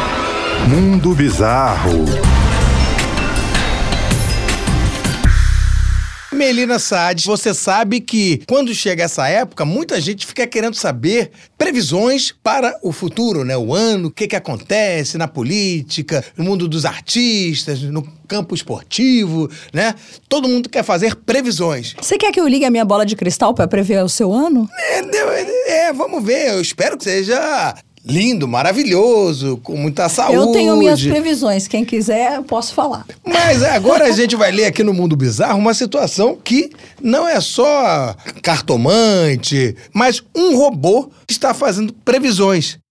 Mundo Bizarro.
Melina Saad, você sabe que quando chega essa época, muita gente fica querendo saber previsões para o futuro, né? O ano, o que que acontece na política, no mundo dos artistas, no campo esportivo, né? Todo mundo quer fazer previsões.
Você quer que eu ligue a minha bola de cristal para prever o seu ano?
É, é, vamos ver. Eu espero que seja lindo, maravilhoso, com muita saúde.
Eu tenho minhas previsões. Quem quiser, eu posso falar.
Mas agora a gente vai ler aqui no Mundo Bizarro uma situação que não é só cartomante, mas um robô está fazendo previsões.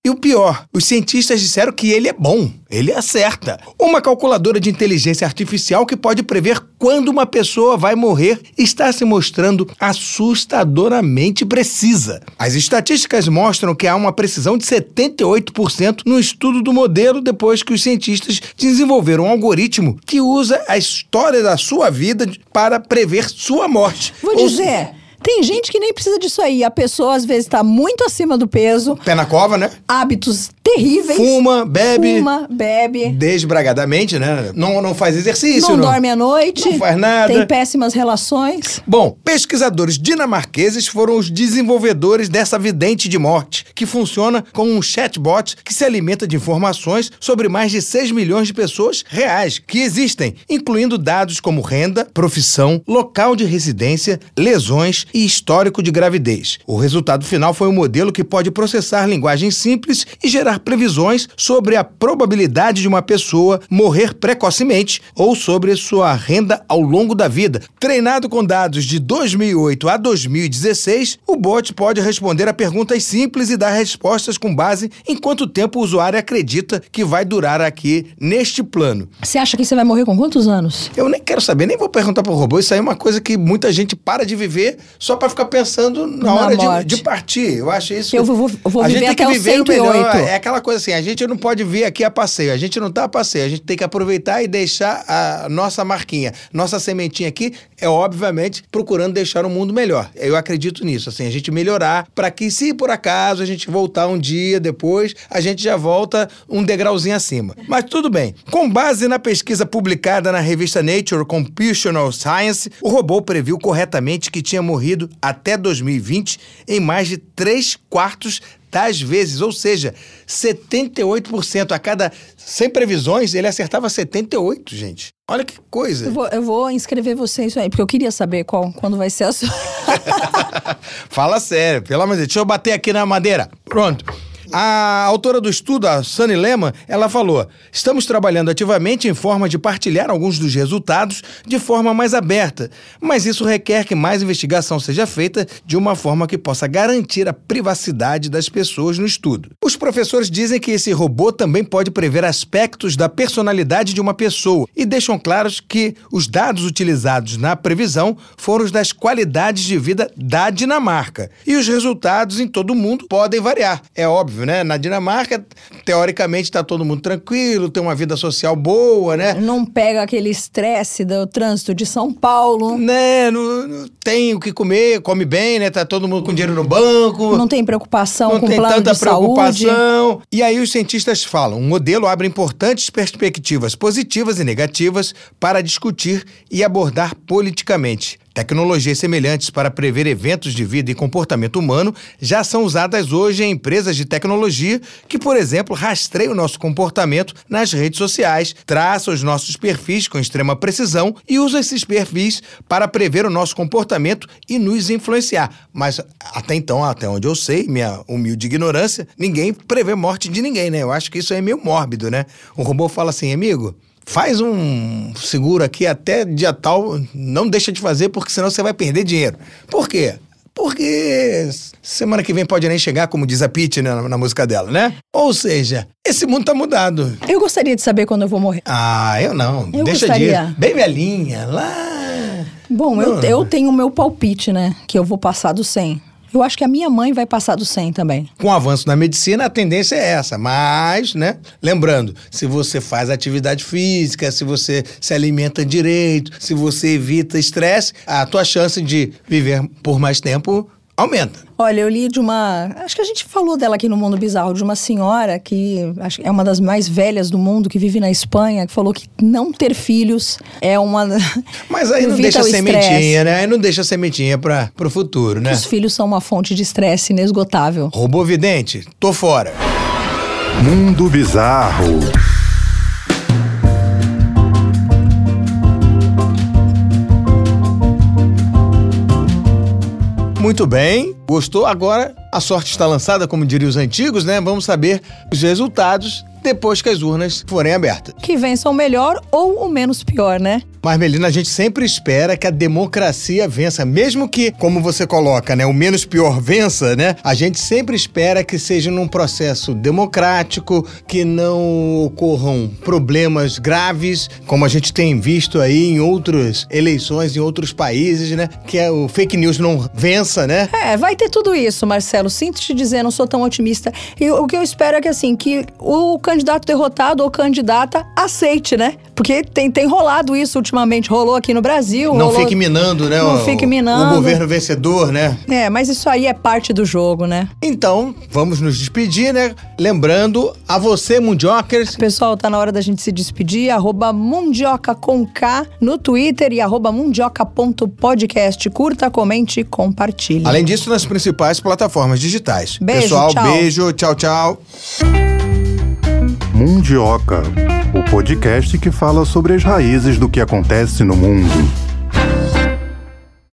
E o pior, os cientistas disseram que ele é bom, ele acerta. Uma calculadora de inteligência artificial que pode prever quando uma pessoa vai morrer está se mostrando assustadoramente precisa. As estatísticas mostram que há uma precisão de setenta e oito por cento no estudo do modelo depois que os cientistas desenvolveram um algoritmo que usa a história da sua vida para prever sua morte.
Vou
Ou
dizer... Tem gente que nem precisa disso aí. A pessoa, às vezes, está muito acima do peso.
Pé na cova, né?
Hábitos terríveis.
Fuma, bebe.
Fuma, bebe.
Desbragadamente, né? Não, não faz exercício.
Não,
não
dorme à noite.
Não faz nada.
Tem péssimas relações.
Bom, pesquisadores dinamarqueses foram os desenvolvedores dessa vidente de morte, que funciona como um chatbot que se alimenta de informações sobre mais de seis milhões de pessoas reais que existem, incluindo dados como renda, profissão, local de residência, lesões e histórico de gravidez. O resultado final foi um modelo que pode processar linguagem simples e gerar previsões sobre a probabilidade de uma pessoa morrer precocemente ou sobre sua renda ao longo da vida. Treinado com dados de dois mil e oito a dois mil e dezesseis, o bot pode responder a perguntas simples e dar respostas com base em quanto tempo o usuário acredita que vai durar aqui neste plano.
Você acha que você vai morrer com quantos anos?
Eu nem quero saber, nem vou perguntar pro robô. Isso aí é uma coisa que muita gente para de viver só pra ficar pensando na, na hora de, de partir. Eu acho isso...
Eu vou, eu vou
a
viver
gente
até
tem que
os
viver
cento e oito.
o melhor. É aquela coisa assim, a gente não pode vir aqui a passeio. A gente não tá a passeio. A gente tem que aproveitar e deixar a nossa marquinha. Nossa sementinha aqui é, obviamente, procurando deixar o mundo melhor. Eu acredito nisso, assim, a gente melhorar para que, se por acaso a gente voltar um dia depois, a gente já volta um degrauzinho acima. Mas tudo bem. Com base na pesquisa publicada na revista Nature Computational Science, o robô previu corretamente que tinha morrido até dois mil e vinte em mais de três quartos das vezes, ou seja, setenta e oito por cento. A cada cem previsões, ele acertava setenta e oito, gente. Olha que coisa.
Eu vou, eu vou inscrever você isso aí, porque eu queria saber qual, quando vai ser a sua...
Fala sério, pelo amor de Deus. Deixa eu bater aqui na madeira. Pronto. A autora do estudo, a Sunny Lehman, ela falou: estamos trabalhando ativamente em forma de partilhar alguns dos resultados de forma mais aberta, mas isso requer que mais investigação seja feita de uma forma que possa garantir a privacidade das pessoas no estudo. Os professores dizem que esse robô também pode prever aspectos da personalidade de uma pessoa e deixam claros que os dados utilizados na previsão foram os das qualidades de vida da Dinamarca. E os resultados em todo o mundo podem variar. É óbvio, né? Na Dinamarca, teoricamente, está todo mundo tranquilo, tem uma vida social boa, né?
Não pega aquele estresse do trânsito de São Paulo.
Né? Não, não tem o que comer, come bem, né? Tá todo mundo com dinheiro no banco.
Não tem preocupação
não
com
tem
plano
tanta
de
preocupação.
saúde.
E aí os cientistas falam: o modelo abre importantes perspectivas positivas e negativas para discutir e abordar politicamente. Tecnologias semelhantes para prever eventos de vida e comportamento humano já são usadas hoje em empresas de tecnologia que, por exemplo, rastreiam o nosso comportamento nas redes sociais, traçam os nossos perfis com extrema precisão e usam esses perfis para prever o nosso comportamento e nos influenciar. Mas até então, até onde eu sei, minha humilde ignorância, ninguém prevê morte de ninguém, né? Eu acho que isso é meio mórbido, né? O robô fala assim: amigo, faz um seguro aqui até dia tal, não deixa de fazer, porque senão você vai perder dinheiro. Por quê? Porque semana que vem pode nem chegar, como diz a Pitty na, na música dela, né? Ou seja, esse mundo tá mudado.
Eu gostaria de saber quando eu vou morrer.
Ah, eu não.
Eu
deixa
gostaria.
de ir. Bem velhinha, lá...
Bom, eu,
Não.
eu tenho o meu palpite, né? Que eu vou passar do cem. Eu acho que a minha mãe vai passar do cem também.
Com o avanço na medicina, a tendência é essa. Mas, né? Lembrando, se você faz atividade física, se você se alimenta direito, se você evita estresse, a tua chance de viver por mais tempo aumenta.
Olha, eu li de uma... Acho que a gente falou dela aqui no Mundo Bizarro, de uma senhora que acho que é uma das mais velhas do mundo, que vive na Espanha, que falou que não ter filhos é uma...
Mas aí não
evita
deixa
o
sementinha,
estresse.
né? Aí não deixa sementinha para pro futuro, né?
Os filhos são uma fonte de estresse inesgotável.
Robô vidente, tô fora.
Mundo Bizarro.
Muito bem, gostou? Agora a sorte está lançada, como diriam os antigos, né? Vamos saber os resultados depois que as urnas forem abertas.
Que vença o melhor ou o menos pior, né?
Mas, Melina, a gente sempre espera que a democracia vença, mesmo que, como você coloca, né, o menos pior vença, né? A gente sempre espera que seja num processo democrático, que não ocorram problemas graves, como a gente tem visto aí em outras eleições, em outros países, né? Que é o fake news não vença, né?
É, vai ter tudo isso, Marcelo. Sinto te dizer, não sou tão otimista. E o que eu espero é que, assim, que o candidato derrotado ou candidata aceite, né? Porque tem, tem rolado isso ultimamente. Rolou aqui no Brasil.
Não
rolou...
fique minando, né?
Não
o,
fique minando.
O governo vencedor, né?
É, mas isso aí é parte do jogo, né?
Então, vamos nos despedir, né? Lembrando a você, Mundiocers.
Pessoal, tá na hora da gente se despedir. Arroba Mundioca com K no Twitter e arroba mundioca ponto podcast. Curta, comente e compartilhe.
Além disso, nas principais plataformas digitais.
Beijo,
Pessoal,
tchau.
beijo, tchau, tchau.
Mundioca, o podcast que fala sobre as raízes do que acontece no mundo.